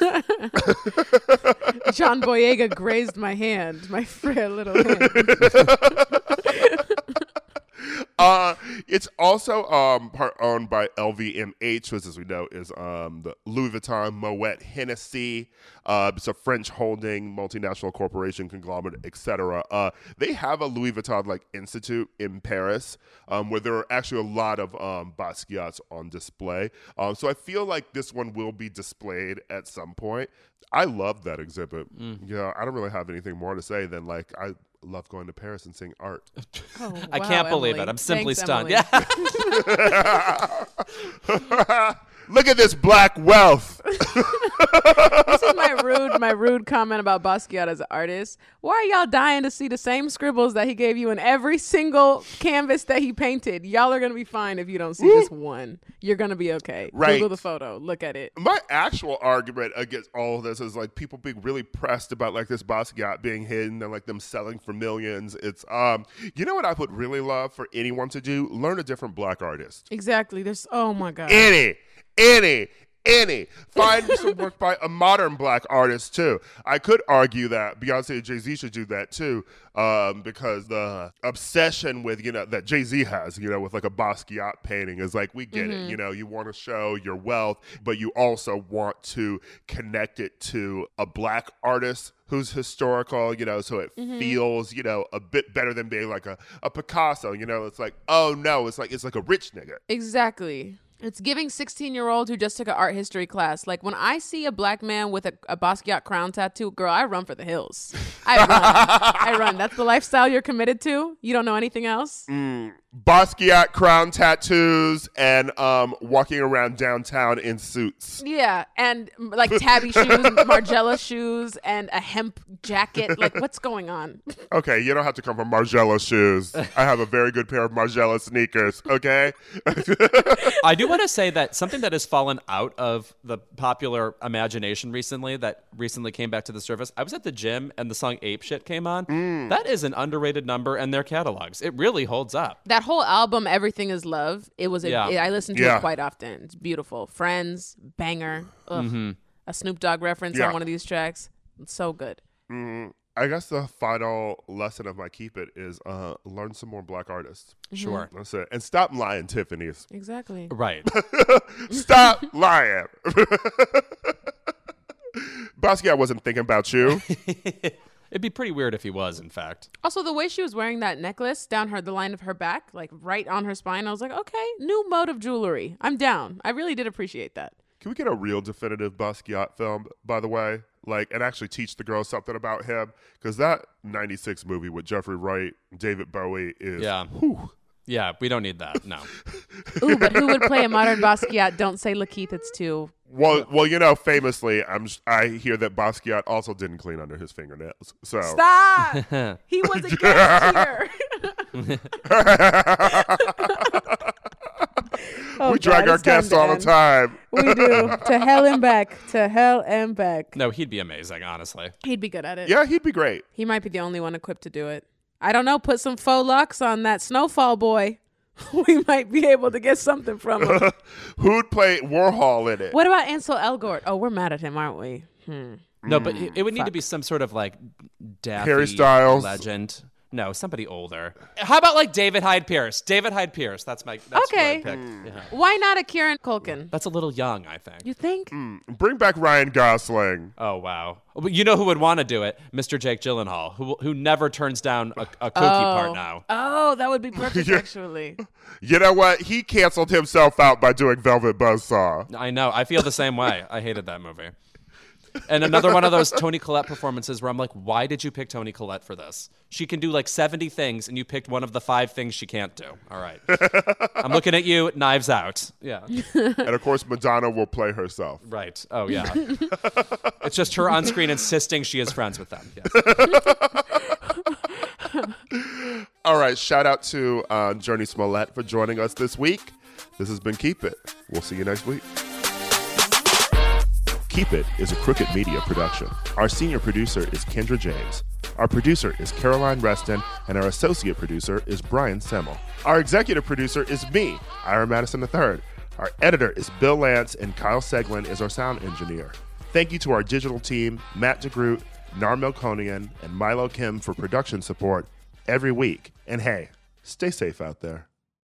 John Boyega grazed my hand, my frail little hand. Uh, it's also um, part owned by L V M H, which, as we know, is um, the Louis Vuitton Moet Hennessy. Uh, it's a French holding multinational corporation conglomerate, et cetera. Uh, they have a Louis Vuitton like institute in Paris, um, where there are actually a lot of um, Basquiats on display. Um, so I feel like this one will be displayed at some point. I love that exhibit. Mm. Yeah, I don't really have anything more to say than like I love going to Paris and seeing art. Oh, I wow, can't believe Emily. it. I'm simply Thanks, stunned. Emily. Yeah. Look at this black wealth. This is my rude, my rude comment about Basquiat as an artist. Why are y'all dying to see the same scribbles that he gave you in every single canvas that he painted? Y'all are gonna be fine if you don't see this one. You're gonna be okay. Right. Google the photo. Look at it. My actual argument against all of this is like people being really pressed about like this Basquiat being hidden and like them selling for millions. It's um, you know what I would really love for anyone to do? Learn a different black artist. Exactly. There's. Oh my god. Any, any. Any. Find some work by a modern black artist, too. I could argue that Beyonce and Jay-Z should do that, too, um, because the obsession with, you know, that Jay-Z has, you know, with like a Basquiat painting is like, we get Mm-hmm. it. You know, you want to show your wealth, but you also want to connect it to a black artist who's historical, you know, so it Mm-hmm. feels, you know, a bit better than being like a, a Picasso, you know. It's like, oh, no, it's like it's like a rich nigga. Exactly. It's giving sixteen-year-old who just took an art history class. Like, when I see a black man with a, a Basquiat crown tattoo, girl, I run for the hills. I run. I run. That's the lifestyle you're committed to? You don't know anything else? Mm, Basquiat crown tattoos and um, walking around downtown in suits. Yeah, and mm, like tabby shoes, Margiela shoes, and a hemp jacket. Like, what's going on? Okay, you don't have to come from Margiela shoes. I have a very good pair of Margiela sneakers, okay? I do want to say that something that has fallen out of the popular imagination recently, that recently came back to the surface. I was at the gym and the song Ape Shit came on. Mm. That is an underrated number in their catalogs. It really holds up. That whole album, Everything Is Love, it was. A, Yeah. I listened to Yeah. it quite often. It's beautiful. Friends, banger. Ugh. Mm-hmm. A Snoop Dogg reference Yeah. on one of these tracks. It's so good. Mm, I guess the final lesson of my Keep It is uh, learn some more black artists. Sure. That's it. And stop lying, Tiffany's. Exactly. Right. Stop lying. Basquiat wasn't thinking about you. It'd be pretty weird if he was, in fact. Also, the way she was wearing that necklace down her the line of her back, like right on her spine, I was like, okay, new mode of jewelry. I'm down. I really did appreciate that. Can we get a real definitive Basquiat film, by the way? Like, and actually teach the girls something about him? Because that ninety-six movie with Jeffrey Wright, David Bowie is... Yeah. Whew. Yeah, we don't need that. No. Ooh, but who would play a modern Basquiat? Don't say Lakeith, it's too. Well, well, you know, famously, I'm. I hear that Basquiat also didn't clean under his fingernails. So Stop! He was a guest here. Oh, we drag God, our it's time guests to all the end. time. We do. To hell and back. To hell and back. No, he'd be amazing, honestly. He'd be good at it. Yeah, he'd be great. He might be the only one equipped to do it. I don't know. Put some faux locks on that Snowfall boy. We might be able to get something from him. Who'd play Warhol in it? What about Ansel Elgort? Oh, we're mad at him, aren't we? Hmm. No, but it, it would need to Fuck. be some sort of like daffy Harry Styles. legend. No, somebody older. How about like David Hyde Pierce? David Hyde Pierce. That's my. That's Okay. What I picked. Yeah. Why not a Kieran Culkin? That's a little young, I think. You think? Bring back Ryan Gosling. Oh wow! Well, you know who would want to do it? Mister Jake Gyllenhaal, who who never turns down a, a cookie part now. Oh, that would be perfect, Yeah. actually. You know what? He canceled himself out by doing Velvet Buzzsaw. I know. I feel the same way. I hated that movie. And another one of those Toni Collette performances where I'm like, why did you pick Toni Collette for this? She can do like seventy things, and you picked one of the five things she can't do. All right. I'm looking at you, Knives Out. Yeah. And of course, Madonna will play herself. Right. Oh, yeah. It's just her on screen insisting she is friends with them. Yes. All right. Shout out to uh, Journey Smollett for joining us this week. This has been Keep It. We'll see you next week. Keep It is a Crooked Media production. Our senior producer is Kendra James. Our producer is Caroline Reston, and our associate producer is Brian Semmel. Our executive producer is me, Ira Madison the third. Our editor is Bill Lance, and Kyle Seglin is our sound engineer. Thank you to our digital team, Matt DeGroot, Nar Melkonian, and Milo Kim for production support every week. And hey, stay safe out there.